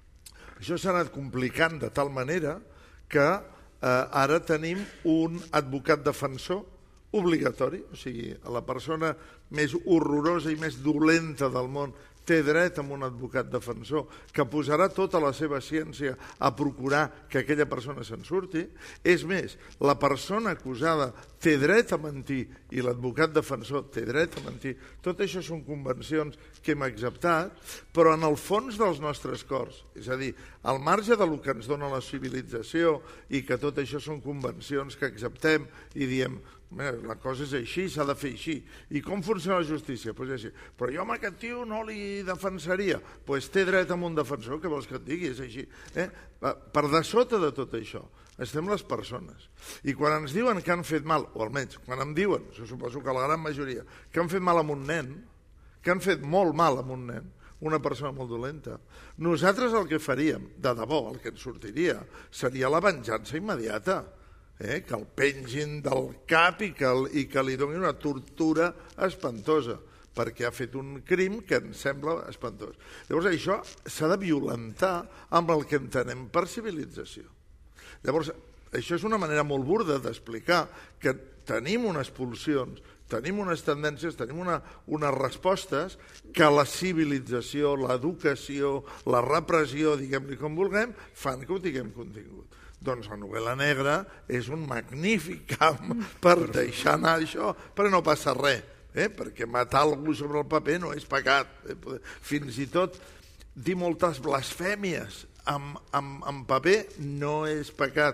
Això s'ha anat complicant de tal manera que eh, ara tenim un advocat defensor obligatori, o sigui, la persona més horrorosa i més dolenta del món té dret a un advocat defensor que posarà tota la seva ciència a procurar que aquella persona se'n surti. És més, la persona acusada té dret a mentir i l'advocat defensor té dret a mentir. Tot això són convencions que hem acceptat, però en el fons dels nostres cors, és a dir, al marge del que ens dona la civilització i que tot això són convencions que acceptem i diem la cosa és així, s'ha de fer així. I com funciona la justícia? Pues així. Però jo amb aquest tio no li defensaria. Doncs pues té dret a un defensor, que vols que et digui? És així. Eh? Per de sota de tot això estem les persones. I quan ens diuen que han fet mal, o almenys quan em diuen, jo suposo que la gran majoria, que han fet mal a un nen, que han fet molt mal a un nen, una persona molt dolenta, nosaltres el que faríem, de debò, el que ens sortiria, seria la venjança immediata. Eh, que el pengin del cap i que, el, i que li donin una tortura espantosa perquè ha fet un crim que ens sembla espantós. Llavors això s'ha de violentar amb el que entenem per civilització. Llavors això és una manera molt burda d'explicar que tenim unes pulsions, tenim unes tendències, tenim una, unes respostes que la civilització, l'educació, la repressió, diguem-li com vulguem, fan que ho tinguem contingut. Doncs la novel·la negra és un magnífic camp per deixar anar això, però no passa res, eh? Perquè matar algú sobre el paper no és pecat. Eh? Fins i tot dir moltes blasfèmies en, en, en paper no és pecat.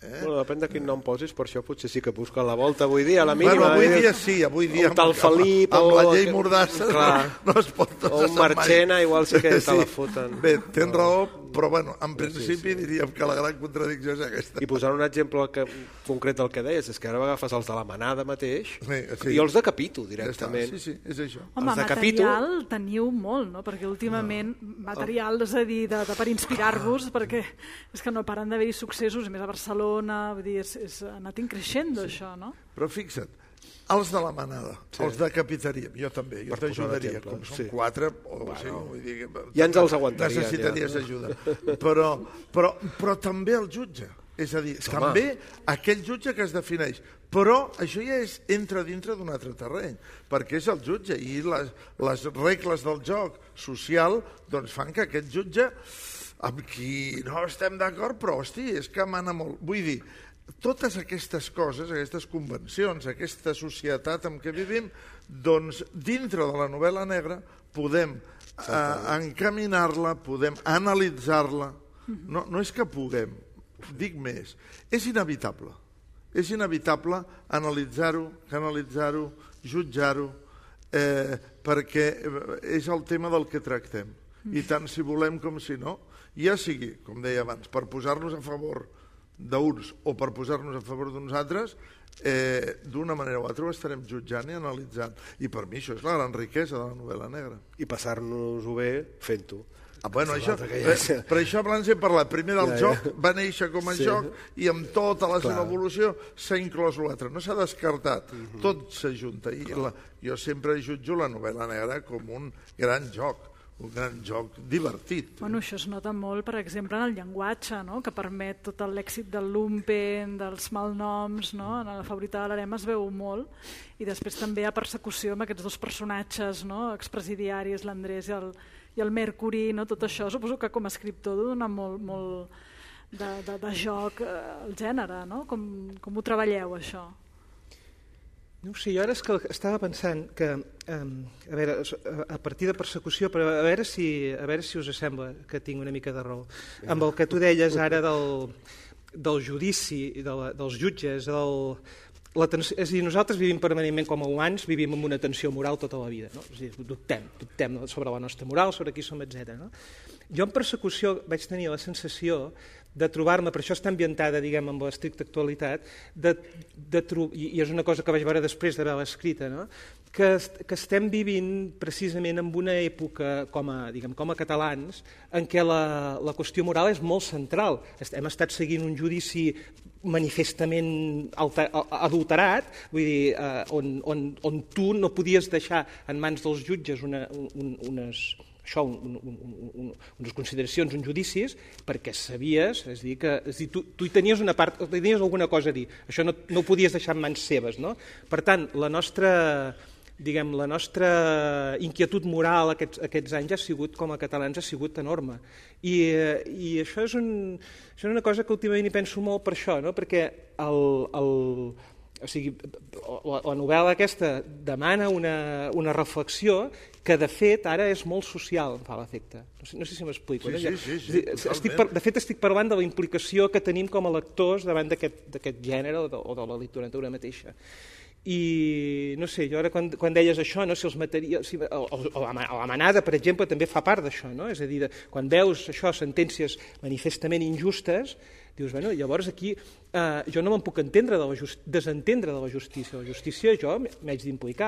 Bueno, depèn de quin nom posis, per això potser sí que busquen la volta avui dia, a la mínima. Bueno, avui dia sí, avui dia un tal Felip, amb la o- llei Mordassa Clar. no, no es pot O un Marchena, igual sí que te la foten. Bé, tens raó, però bueno, en principi diríem que la gran contradicció és aquesta. I posant un exemple que, concret del que deies, és que ara agafes els de la manada mateix Sí, sí. i els decapito Ja està, directament. sí, sí, és això. Home, Els de capítol- material teniu molt, no? Perquè últimament, material, és a dir, de, de per inspirar-vos, perquè és que no paren d'haver-hi successos, a més a Barcelona, vull dir, és, és, ha anat increixent això, no? Però fixa't, els de la manada, sí. els de capitaria, jo també, jo Per posar t'ajudaria, l'exemple, com són sí. quatre, o bueno, sí, vull dir, que Ja ens els aguantarien, necessitaries ja. ajuda. Però, però, però també el jutge, és a dir, Home. també aquell jutge que es defineix, però això ja és, entra dintre d'un altre terreny, perquè és el jutge i les, les regles del joc social doncs fan que aquest jutge, amb qui no estem d'acord, però hosti, és que mana molt. Vull dir, totes aquestes coses, aquestes convencions, aquesta societat en què vivim, doncs dintre de la novel·la negra podem eh, encaminar-la, podem analitzar-la. No, no és que puguem, dic més, és inevitable. És inevitable analitzar-ho, canalitzar-ho, jutjar-ho, eh, perquè és el tema del que tractem. I tant si volem com si no, ja sigui, com deia abans, per posar-nos a favor d'uns o per posar-nos a favor d'uns altres, eh, d'una manera o altra ho estarem jutjant i analitzant. I per mi això és la gran riquesa de la novel·la negra. I passar-nos-ho bé fent-ho. Ah, bueno, això, l'altre que ja és- eh, per això abans he parlat. Primer del Ja, ja. joc va néixer com a Sí. joc i amb tota la seva Clar. evolució s'ha inclòs l'altre. No s'ha descartat, tot s'ajunta. I la, jo sempre jutjo la novel·la negra com un gran joc, un gran joc divertit. Bueno, això es nota molt, per exemple, en el llenguatge, no? Que permet tot l'èxit del lumpen, dels malnoms, no? En la Favorita de l'Harem es veu molt, i després també hi ha persecució amb aquests dos personatges, no? Expresidiaris, l'Andrés i el, i el Mercury, no? Tot això suposo que com a escriptor dona molt, molt de, de, de joc eh, al gènere, no? Com, com ho treballeu, això? No ho sé, jo ara és que estava pensant que, um, a veure, a partir de persecució, però a veure si, a veure si us sembla que tinc una mica de raó. Amb el que tu deies ara del, del judici, de la, dels jutges, del, la tensió, és a dir, nosaltres vivim permanentment com a humans, vivim amb una tensió moral tota la vida, no? És a dir, dubtem, dubtem sobre la nostra moral, sobre qui som, etcètera. No? Jo en persecució vaig tenir la sensació de trobar-me, per això està ambientada, diguem, amb l'estricta actualitat, de, de tro... I, i és una cosa que vaig veure després d'haver-la escrita, no? que, que estem vivint precisament en una època, com a, diguem, com a catalans, en què la, la qüestió moral és molt central. Hem estat seguint un judici manifestament alter, adulterat, vull dir, eh, on, on, on tu no podies deixar en mans dels jutges una, un, unes... això, un, un, un, unes consideracions, uns judicis, perquè sabies, és a dir, que és a dir, tu, tu hi tenies una part, tenies alguna cosa a dir, això no, no ho podies deixar en mans seves, no? Per tant, la nostra, diguem, la nostra inquietud moral aquests, aquests anys ha sigut, com a catalans, ha sigut enorme. I, i això, és un, això és una cosa que últimament hi penso molt per això, no? Perquè el, el, o sigui, la, la novel·la aquesta demana una, una reflexió que de fet ara és molt social, em fa l'efecte. No sé, no sé si m'explico. Sí, no? sí, sí, sí, estic par, de fet estic parlant de la implicació que tenim com a lectors davant d'aquest gènere o de, o de la literatura mateixa. I no sé, jo ara quan, quan deies això, no, si els materials, si, o, o, la, la manada, per exemple, també fa part d'això, no? És a dir, de, quan veus això, sentències manifestament injustes, dius, bueno, llavors aquí eh, jo no me'n puc entendre de la just, desentendre de la justícia. La justícia jo m'haig d'implicar.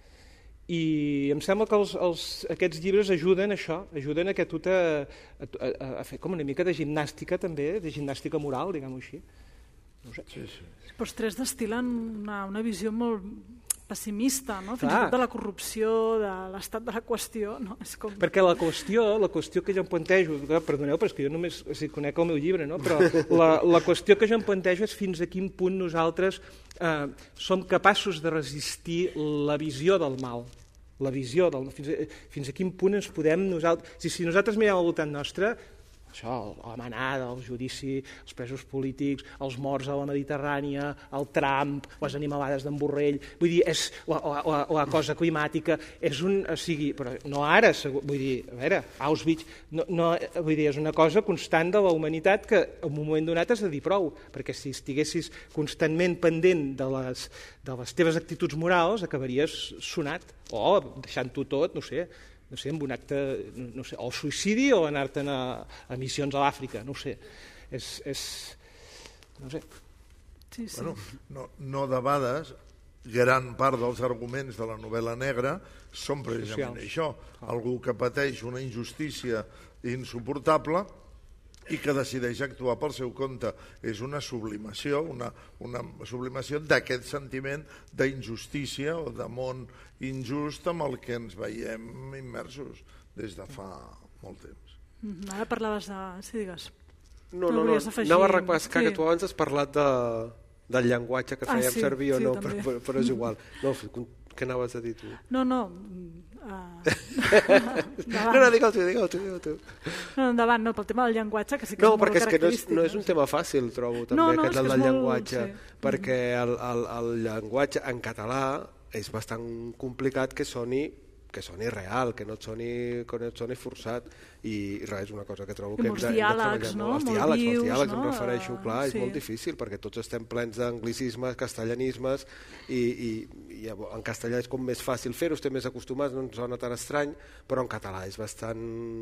I em sembla que els, els, aquests llibres ajuden a això, ajuden a que tu te, a, a, a fer com una mica de gimnàstica també, de gimnàstica moral, diguem-ho així. No sé. Sí, sí. Però els tres destil·len una, una visió molt pessimista, no? Fins i Clar. tot de la corrupció, de l'estat de la qüestió. No? És com... Perquè la qüestió, la qüestió que jo em plantejo, perdoneu, però és que jo només o sigui, conec el meu llibre, no? Però la, la qüestió que jo em plantejo és fins a quin punt nosaltres eh, som capaços de resistir la visió del mal. La visió del, fins, a, fins a quin punt ens podem nosaltres... Si, si nosaltres mirem al voltant nostre, això, la manada, el judici, els presos polítics, els morts a la Mediterrània, el Trump, les animalades d'en Borrell, vull dir, és la, la, la cosa climàtica, és un, o sigui, però no ara, vull dir, a veure, Auschwitz, no, no, vull dir, és una cosa constant de la humanitat que en un moment donat has de dir prou, perquè si estiguessis constantment pendent de les, de les teves actituds morals, acabaries sonat, o deixant-ho tot, no sé, no sé, amb un acte, no sé, o suïcidi o anar-te'n a, a missions a l'Àfrica, no ho sé. És, és, no sé. Sí, sí. Bueno, no, no debades, gran part dels arguments de la novel·la negra són precisament això. Algú que pateix una injustícia insuportable i que decideix actuar pel seu compte. És una sublimació, una, una sublimació d'aquest sentiment d'injustícia o de món injust amb el que ens veiem immersos des de fa molt temps. Mm-hmm. Ara parlaves de... Sí, digues. No, no, no, anava a repassar que tu abans has parlat de, del llenguatge que fèiem ah, sí, servir o sí, no, però, però, però és igual. No, què anaves a dir tu? No, no... Uh, no, no, digue-ho tu, digue-ho tu, digue-ho tu. No, endavant, no, pel tema del llenguatge, que sí que no, és molt perquè és que no és, no és un sí. tema fàcil, trobo, també, no, no, aquest del molt... llenguatge, sí. perquè el, el, el llenguatge en català és bastant complicat que soni que soni real, que no et soni, que no et soni forçat, i res, és una cosa que trobo que hem de, diàlegs, hem de treballar no? molt. Els diàlegs, vius, els diàlegs no? em refereixo, clar, sí. és molt difícil, perquè tots estem plens d'anglicismes, castellanismes, i, i, i en castellà és com més fàcil fer-ho, estem més acostumats, no ens sona tan estrany, però en català és bastant...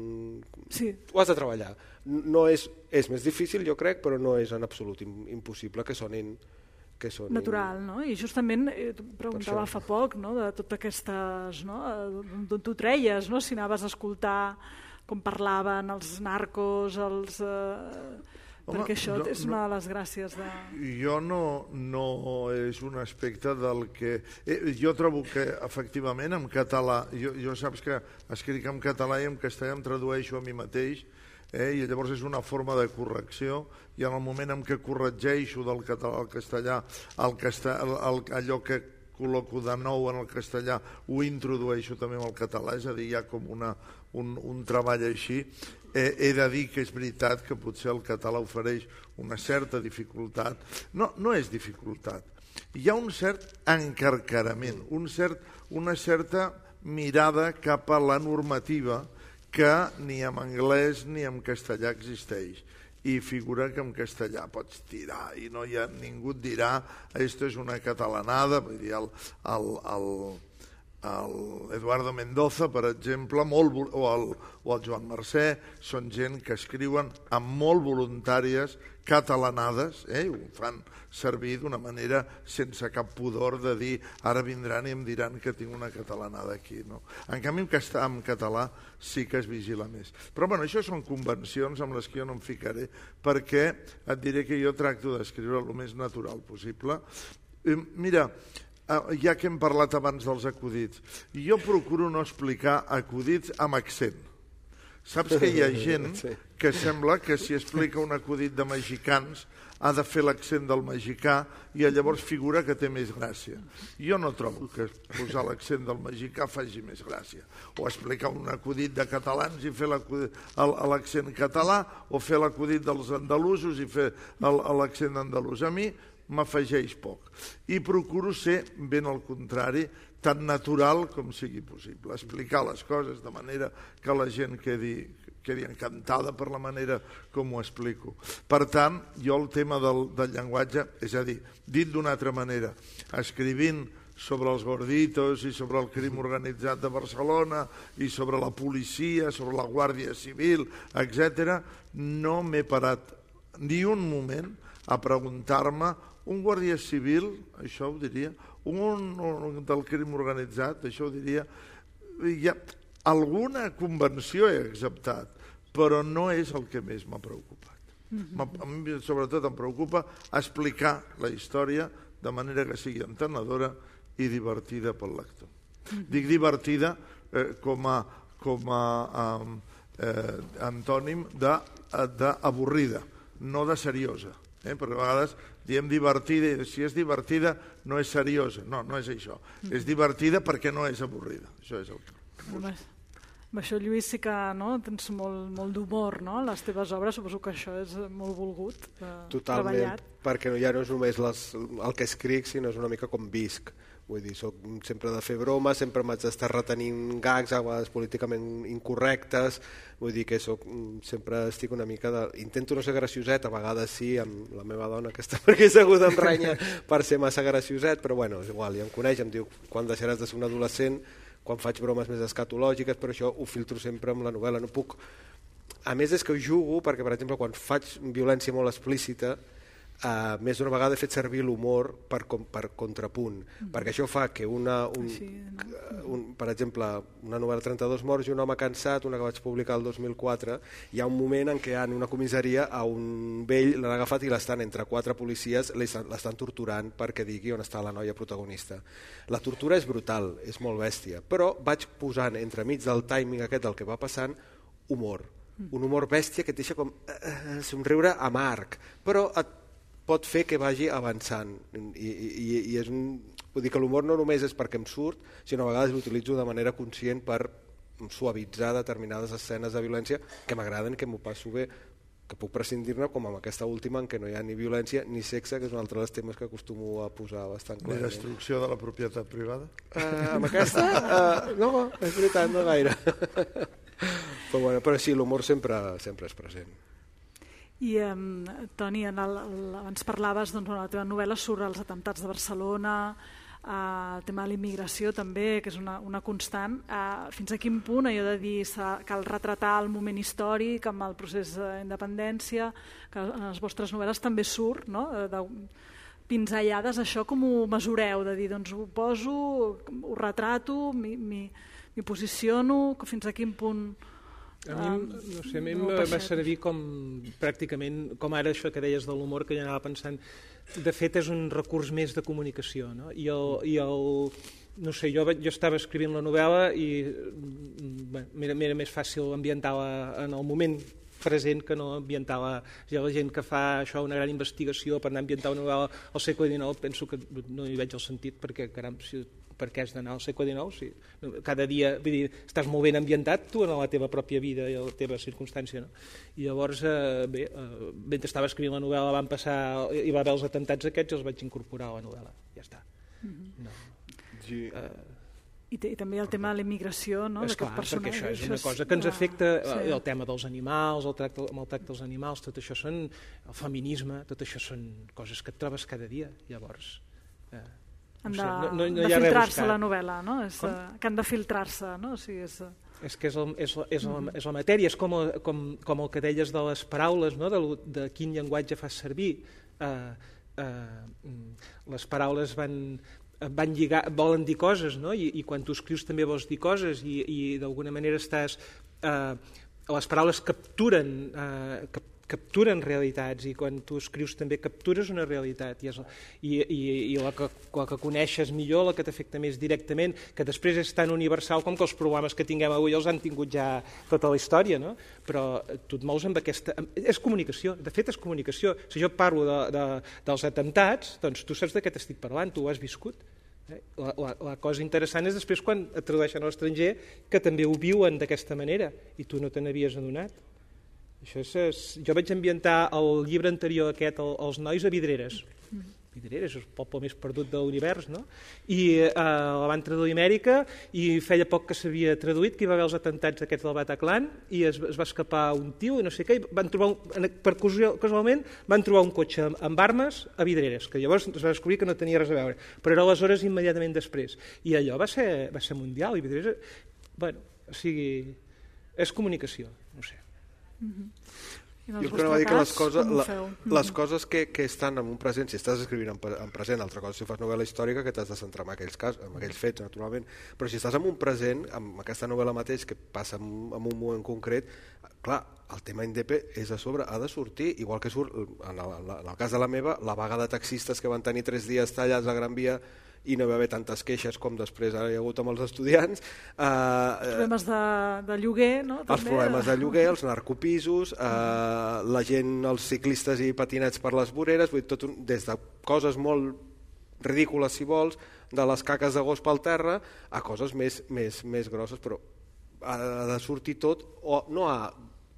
Sí. Ho has de treballar. No és, és més difícil, jo crec, però no és en absolut impossible que sonin... Que són natural, no? I justament eh, preguntava fa poc, no? De totes aquestes, no? D'on tu treies, no? Si anaves a escoltar com parlaven els narcos, els... Eh... Home, perquè això no, és una de les gràcies de... Jo no, no és un aspecte del que... Eh, jo trobo que, efectivament, en català... Jo, jo saps que escric en català i en castellà em tradueixo a mi mateix, eh, i llavors és una forma de correcció, i en el moment en què corregeixo del català al castellà el castell, el, el, allò que col·loco de nou en el castellà ho introdueixo també en el català, és a dir, hi ha com una, un, un treball així. Eh, he de dir que és veritat que potser el català ofereix una certa dificultat. No, no és dificultat. Hi ha un cert encarcarament, un cert, una certa mirada cap a la normativa que ni en anglès ni en castellà existeix. I figura que en castellà pots tirar i no hi ha, ningú et dirà esto és una catalanada, vull dir, el, el, el, el Eduardo Mendoza, per exemple, molt, o, el, o el Joan Mercè, són gent que escriuen amb molt voluntàries catalanades, eh? Ho fan servir d'una manera sense cap pudor de dir ara vindran i em diran que tinc una catalanada aquí. No? En canvi, en català sí que es vigila més. Però bueno, això són convencions amb les que jo no em ficaré, perquè et diré que jo tracto d'escriure el més natural possible. Eh, mira, ja que hem parlat abans dels acudits, jo procuro no explicar acudits amb accent. Saps que hi ha gent que sembla que si explica un acudit de mexicans ha de fer l'accent del mexicà i llavors figura que té més gràcia. Jo no trobo que posar l'accent del mexicà faci més gràcia. O explicar un acudit de catalans i fer l'accent català, o fer l'acudit dels andalusos i fer l'accent andalús. A mi m'afegeix poc. I procuro ser ben al contrari, tan natural com sigui possible. Explicar les coses de manera que la gent quedi, quedi encantada per la manera com ho explico. Per tant, jo el tema del, del llenguatge, és a dir, dit d'una altra manera, escrivint sobre els gorditos i sobre el crim organitzat de Barcelona i sobre la policia, sobre la Guàrdia Civil, etcètera, no m'he parat ni un moment a preguntar-me un guàrdia civil, això ho diria, un, un del crim organitzat, això ho diria, ja, alguna convenció he acceptat, però no és el que més m'ha preocupat. Mm-hmm. A mi sobretot em preocupa explicar la història de manera que sigui entenedora i divertida pel lector. Mm-hmm. Dic divertida eh, com a, com a eh, antònim d'avorrida, no de seriosa. Eh? Perquè a vegades diem divertida i si és divertida no és seriosa. No, no és això. Mm. És divertida perquè no és avorrida. Això és el que... Amb això, Lluís, sí que no? Tens molt, molt d'humor, no? Les teves obres, suposo que això és molt volgut, eh, Totalment, treballat. perquè ja no és només les, el que escric, sinó és una mica com visc. Vull dir, soc sempre de fer broma, sempre m'haig d'estar retenint gags, a vegades políticament incorrectes, vull dir que soc, sempre estic una mica de... Intento no ser gracioset, a vegades sí, amb la meva dona que està per aquí asseguda em renya per ser massa gracioset, però bueno, és igual, ja em coneix, em diu quan deixaràs de ser un adolescent, quan faig bromes més escatològiques, però això ho filtro sempre amb la novel·la, no puc... A més és que ho jugo, perquè per exemple quan faig violència molt explícita, Uh, més d'una vegada he fet servir l'humor per, com, per contrapunt, mm. perquè això fa que una, un, Així, no? un, per exemple, una novel·la trenta-dos morts i un home cansat, una que vaig publicar el dos mil quatre, hi ha un moment en què en una comissaria a un vell l'han agafat i l'estan entre quatre policies, l'estan torturant perquè digui on està la noia protagonista. La tortura és brutal, és molt bèstia, però vaig posant entremig del timing aquest del que va passant humor, mm. un humor bèstia que et deixa com uh, somriure amarg, però et pot fer que vagi avançant i, i, i és un... Vull dir que l'humor no només és perquè em surt, sinó a vegades l'utilitzo de manera conscient per suavitzar determinades escenes de violència que m'agraden, que m'ho passo bé, que puc prescindir-ne, com amb aquesta última en què no hi ha ni violència ni sexe, que és un altre dels temes que acostumo a posar bastant clar. Ni destrucció de la propietat privada? Uh, amb aquesta? Uh, no, és veritat, no gaire. però, bueno, però sí, l'humor sempre, sempre és present. I, um, Toni, en el, el, abans parlaves, doncs, en la teva novel·la surt els atemptats de Barcelona, uh, el tema de la immigració també, que és una, una constant. Uh, fins a quin punt allò de dir cal retratar el moment històric amb el procés d'independència, que en les vostres novel·les també surt, no? de pinzellades, això com ho mesureu? De dir, doncs ho poso, ho retrato, m'hi posiciono, fins a quin punt... A mi, no sé, a mi no va servir com pràcticament, com ara això que deies de l'humor, que jo anava pensant, de fet és un recurs més de comunicació, no? I el, i el no sé, jo, jo estava escrivint la novel·la i bueno, m'era més fàcil ambientar-la en el moment present que no ambientar-la. Ja la gent que fa això, una gran investigació per anar a ambientar una novel·la al segle dinou, penso que no hi veig el sentit, perquè caram, si per què has d'anar al segle dinou? Si cada dia, vull dir, estàs molt ben ambientat tu en la teva pròpia vida i a la teva circumstància, no? I llavors, eh, bé, eh, mentre estava escrivint la novel·la van passar, hi va haver els atemptats aquests i els vaig incorporar a la novel·la, ja està. Mm-hmm. No. Sí. Eh, I, I també el tema de la immigració, no? És clar, perquè això és una cosa que ens afecta, sí. El tema dels animals, el tracte, el maltracte dels animals, tot això són, el feminisme, tot això són coses que et trobes cada dia, llavors... Eh, han de, no, no, no de filtrar-se la novel·la, no? És, uh, que han de filtrar-se, no? O sigui, és... és que és, el, és, la, és, la, és la matèria, és com, com, com el que deies de les paraules, no? de, de quin llenguatge fas servir. Uh, uh, les paraules van, van lligar, volen dir coses, no? I, i quan tu escrius també vols dir coses i, i d'alguna manera estàs... Uh, les paraules capturen... Uh, cap, capturen realitats i quan tu escrius també captures una realitat i, és, i, i, i la, que, la que coneixes millor, la que t'afecta més directament, que després és tan universal com que els problemes que tinguem avui els han tingut ja tota la història, no? Però tu et mous amb aquesta... És comunicació, de fet és comunicació. Si jo parlo de, de, dels atemptats, doncs tu saps de què t'estic parlant, tu ho has viscut. La, la, la cosa interessant és després quan et tradueixen a l'estranger que també ho viuen d'aquesta manera i tu no te n'havies adonat. Això és, és, jo vaig ambientar el llibre anterior aquest, el, els nois a Vidreres. Vidreres és el poble més perdut de l'univers, no? I eh, la van traduir a Amèrica i feia poc que s'havia traduït, que hi va haver els atemptats aquests del Bataclan i es, es va escapar un tio i no sé què, i van trobar un, per casualment van trobar un cotxe amb, amb armes a Vidreres, que llavors es va descobrir que no tenia res a veure, però era aleshores immediatament després. I allò va ser, va ser mundial, i Vidreres, bueno, o sigui, és comunicació, no sé. Mm-hmm. Jo crec que dir que les coses, la, les coses que, que estan en un present, si estàs escrivint en, en present, altra cosa si fas novel·la històrica que t'has de centrar en aquells, cas, en aquells fets, naturalment, però si estàs en un present, amb aquesta novel·la mateix que passa en, en un moment concret, clar, el tema indepe és a sobre, ha de sortir, igual que surt, en el, en el cas de la meva, la vaga de taxistes que van tenir tres dies tallats a Gran Via i no va haver tantes queixes com després ara hi ha hagut amb els estudiants. Eh, els problemes de, de lloguer, no? Els també. problemes de lloguer, els narcopisos, eh, la gent, els ciclistes i patinets per les voreres, vull dir, tot un, des de coses molt ridícules, si vols, de les caques de gos pel terra, a coses més, més, més grosses, però ha de sortir tot, o no ha...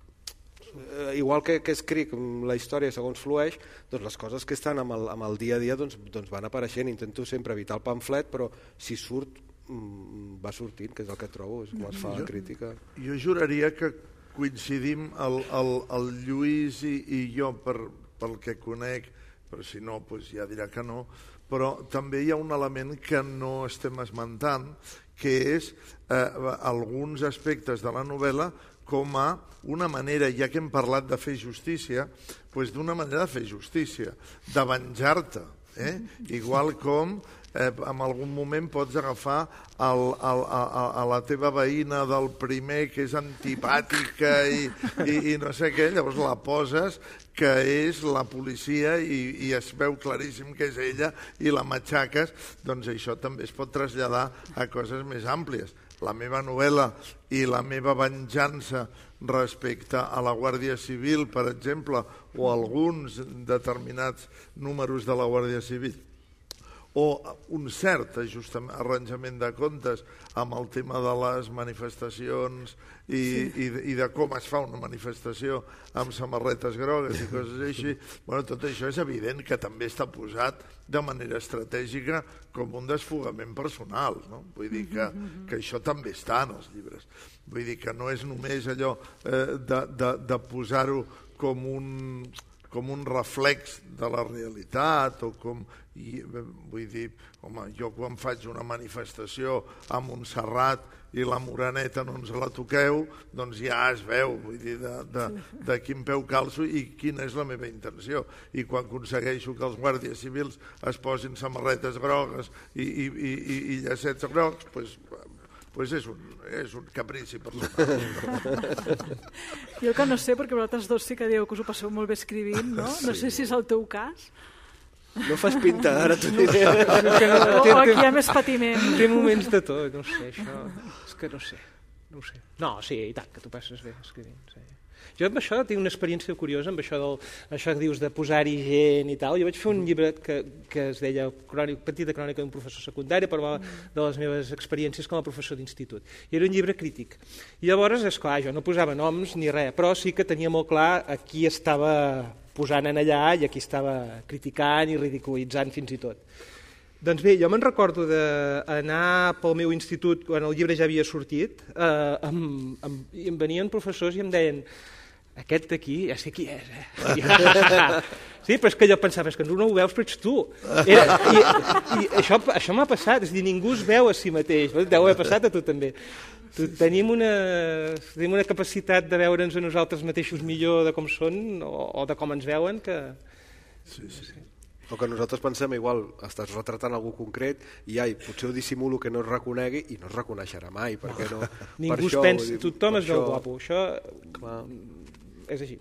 Igual que, que escric la història segons flueix, doncs les coses que estan amb el, amb el dia a dia doncs, doncs van apareixent. Intento sempre evitar el pamflet, però si surt, va sortint, que és el que trobo, és com es fa la crítica. Jo juraria que coincidim el, el, el Lluís i, i jo per, pel que conec, però si no doncs ja dirà que no, però també hi ha un element que no estem esmentant, que és eh, alguns aspectes de la novel·la com a una manera, ja que hem parlat de fer justícia, doncs d'una manera de fer justícia, de venjar-te. Eh? Igual com eh, en algun moment pots agafar el, el, a, a la teva veïna del primer que és antipàtica i, i, i no sé què, llavors la poses que és la policia i, i es veu claríssim que és ella i la matxaques, doncs això també es pot traslladar a coses més àmplies. La meva novel·la i la meva venjança respecte a la Guàrdia Civil, per exemple, o alguns determinats números de la Guàrdia Civil, o un cert arranjament de comptes amb el tema de les manifestacions i, i, i de com es fa una manifestació amb samarretes grogues i coses així. Bueno, tot això és evident que també està posat de manera estratègica com un desfogament personal, no? Vull dir que, que això també està en els llibres. Vull dir que no és només allò eh, de, de, de posar-ho com un... com un reflex de la realitat o com, i, vull dir, home, jo quan faig una manifestació a Montserrat i la Moreneta no ens la toqueu, doncs ja es veu, vull dir, de, de, de quin peu calço i quina és la meva intenció. I quan aconsegueixo que els guàrdies civils es posin samarretes grogues i, i, i, i llacets grocs, doncs... pues és un, és un caprici personal. Jo que no sé, perquè vosaltres dos sí que dieu que us ho passeu molt bé escrivint, no? No sé si és el teu cas. No fas pinta, ara t'ho diré. O aquí hi ha més patiment. Té moments de tot, no sé, això... És que no sé, no ho sé. No, sí, i tant, que tu passes bé escrivint, sí. Jo amb això tinc una experiència curiosa, amb això, del, això que dius de posar-hi gent i tal. Jo vaig fer un llibre que, que es deia crònica, Petita crònica d'un professor secundari, parlava de les meves experiències com a professor d'institut. I era un llibre crític. I llavors, esclar, jo no posava noms ni res, però sí que tenia molt clar a qui estava posant en allà i a qui estava criticant i ridiculitzant fins i tot. Doncs bé, jo me'n recordo d'anar pel meu institut, quan el llibre ja havia sortit, eh, amb, amb, i em venien professors i em deien: aquest d'aquí, ja sé qui és, eh? Sí, però és que jo pensava, és que no ho veus, però ets tu. Era, I i això, això m'ha passat, és a dir, ningú es veu a si mateix, deu haver passat a tu també. Tenim una, tenim una capacitat de veure'ns a nosaltres mateixos millor de com són o, o de com ens veuen que... Sí, sí. O que nosaltres pensem, igual, estàs retratant algú concret i ai, potser ho dissimulo que no es reconegui i no es reconeixerà mai, perquè no... Ningú per es això, pensa, tothom es veu guapo, això clar. És així.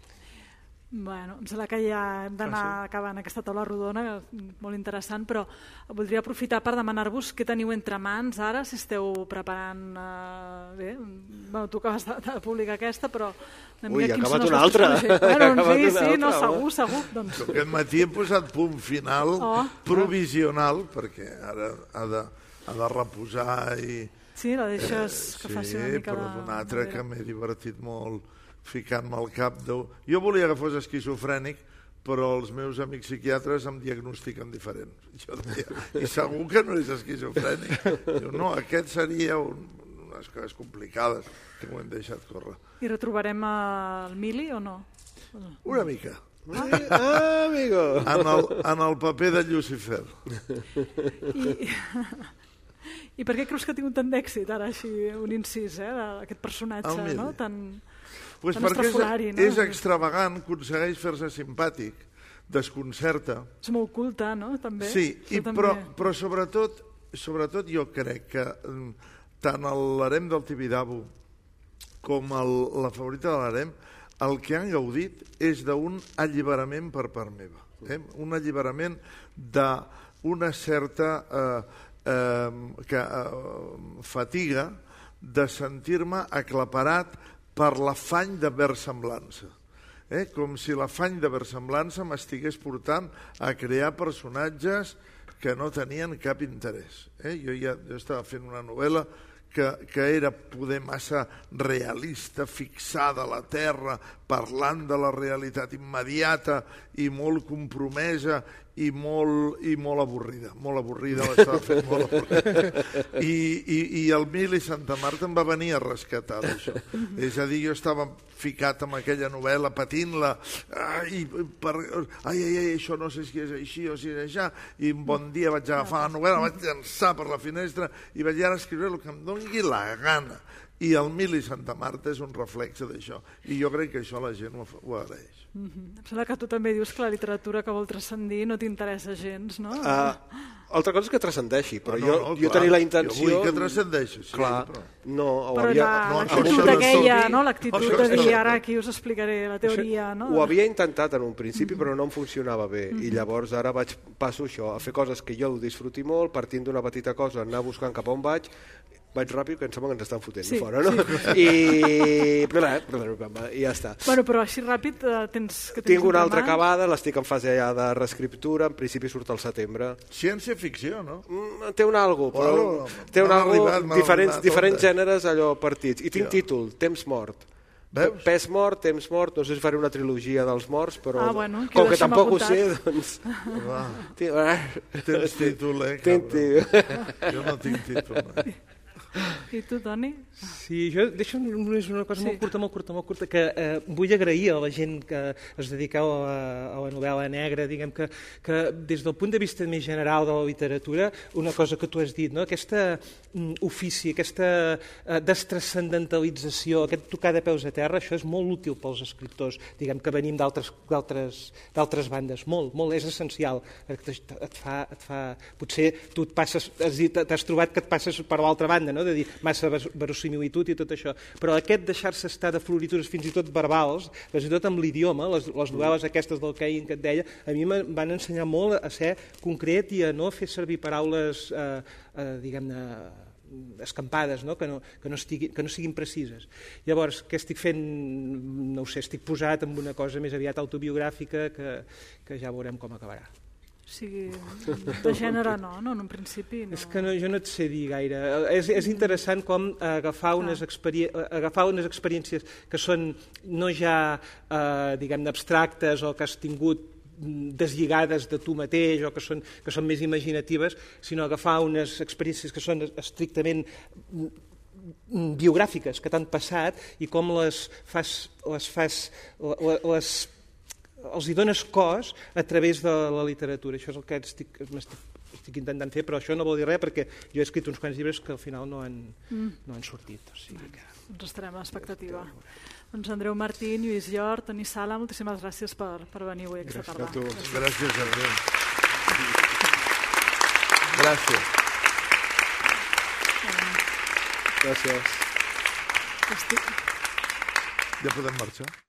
Bueno, em sembla que ja hem d'anar ah, sí? acabant aquesta taula rodona, molt interessant, però voldria aprofitar per demanar-vos què teniu entre mans ara, si esteu preparant... Eh, bé, bueno, tu acabes de, de publicar aquesta, però... Ui, ha acabat una altra! Bueno, en fi, sí, no, segur, segur. Doncs... Aquest matí he posat punt final oh. provisional, perquè ara ha de, ha de reposar i... Sí, la deixes eh, que faci sí, una mica de... però d'un altre que m'he divertit molt ficant-me al cap de... Jo volia que fos esquizofrènic, però els meus amics psiquiatres em diagnostiquen diferent. Jo deia, i segur que no és esquizofrènic. Diu, no, aquest seria un, unes coses complicades que ho hem deixat córrer. I retrobarem el Mili o no? Una mica. Ah, amigo! En el, en el paper de Lucifer. I... I per què creus que ha tingut tant d'èxit ara així, un incís, eh, aquest personatge, no? Tan... Pues perquè és, no? és extravagant, aconsegueix fer-se simpàtic, desconcerta. És molt culta, no? També. Sí, i també... però, però sobretot, sobretot jo crec que tant l'harem del Tibidabo com el, la favorita de l'harem, el que han gaudit és d'un alliberament per part meva. Eh? Un alliberament d'una certa eh, eh, que, eh, fatiga de sentir-me aclaparat per l'afany de versemblança. Eh? Com si l'afany de versemblança m'estigués portant a crear personatges que no tenien cap interès. Eh? Jo ja jo estava fent una novel·la que, que era poder massa realista, fixada a la terra, parlant de la realitat immediata i molt compromesa i molt, i molt avorrida, molt avorrida, l'estava fent molt avorrida. I, i, i el Mil i Santa Marta em va venir a rescatar d'això. És a dir, jo estava ficat en aquella novel·la, patint-la, ai, per, ai, ai, ai, això no sé si és així o si és això, i un bon dia vaig agafar la novel·la, vaig llançar per la finestra i vaig ara escriure el que em doni la gana. I el Mil i Santa Marta és un reflexe d'això. I jo crec que això la gent ho, ho agraeix. Mm-hmm. Em sembla que tu també dius que la literatura que vol transcendir no t'interessa gens, no? Uh, altra cosa és que transcendeixi, però no, jo, no, jo clar, tenia la intenció... Jo vull que transcendeixi, sí. Clar, però... no, ho però havia... la, no, l'actitud això aquella, no, no? L'actitud de dir, ara aquí us explicaré la teoria, no? Ho havia intentat en un principi, però no em funcionava bé. I llavors ara vaig passo això, a fer coses que jo ho disfruti molt, partint d'una petita cosa, anar buscant cap a on vaig, vaig ràpid, que em sembla que ens estan fotent sí, fora, no? Sí. I... I ja està. Bueno, però així ràpid uh, tens... Que tens Tinc una altra acabada, l'estic en fase ja de reescriptura, en principi surt al setembre. Ciència-ficció, no? Mm, té un algo, però... Bueno, té un algo, arribat, diferents, arribat, diferents on gèneres allò partits. I tinc ja. títol, Temps mort. Veus? Pes mort, temps mort, no sé si faré una trilogia dels morts, però ah, bueno, que com que tampoc ho sé, apuntat. doncs... Tens títol, eh, Tinc cabró. Jo no tinc títol. Eh? I tu, Toni? Sí, jo deixo només una cosa sí. molt curta, molt curta, molt curta, que eh, vull agrair a la gent que es dedicau a, a la novel·la negra, diguem que, que des del punt de vista més general de la literatura, una cosa que tu has dit, no? Aquesta mm, ofici, aquesta eh, destranscendentalització, aquest tocar de peus a terra, això és molt útil pels escriptors, diguem que venim d'altres bandes, molt, molt, és essencial. Et, et fa, et fa, potser tu et passes, has dit, t'has trobat que et passes per l'altra banda, no? De dir massa verosimilitud i tot això, però aquest deixar-se estar de floritures fins i tot verbals, fins i tot amb l'idioma, les, les novel·les aquestes del Cain que et deia, a mi em van ensenyar molt a ser concret i a no fer servir paraules eh, eh, diguem-ne escampades, no? Que, no, que, no estigui, que no siguin precises. Llavors, què estic fent? No ho sé, estic posat en una cosa més aviat autobiogràfica que, que ja veurem com acabarà. O sigui, de gènere no, no, en un principi no. És que no, jo no et sé dir gaire. És, és interessant com agafar unes, experi agafar unes experiències que són no ja, eh, diguem-ne, abstractes o que has tingut deslligades de tu mateix o que són, que són més imaginatives, sinó agafar unes experiències que són estrictament biogràfiques, que t'han passat i com les fas, les fas, les els hi dones cos a través de la literatura. Això és el que estic, estic, estic intentant fer, però això no vol dir res perquè jo he escrit uns quants llibres que al final no han, mm. no han sortit. O sigui que... Doncs estarem a l'expectativa. Doncs Andreu Martín, Lluís Llor, Toni Sala, moltíssimes gràcies per, per venir avui aquesta tarda. Gràcies a tu. Gràcies, Andreu. Gràcies. Gràcies. Estic... Ja podem marxar?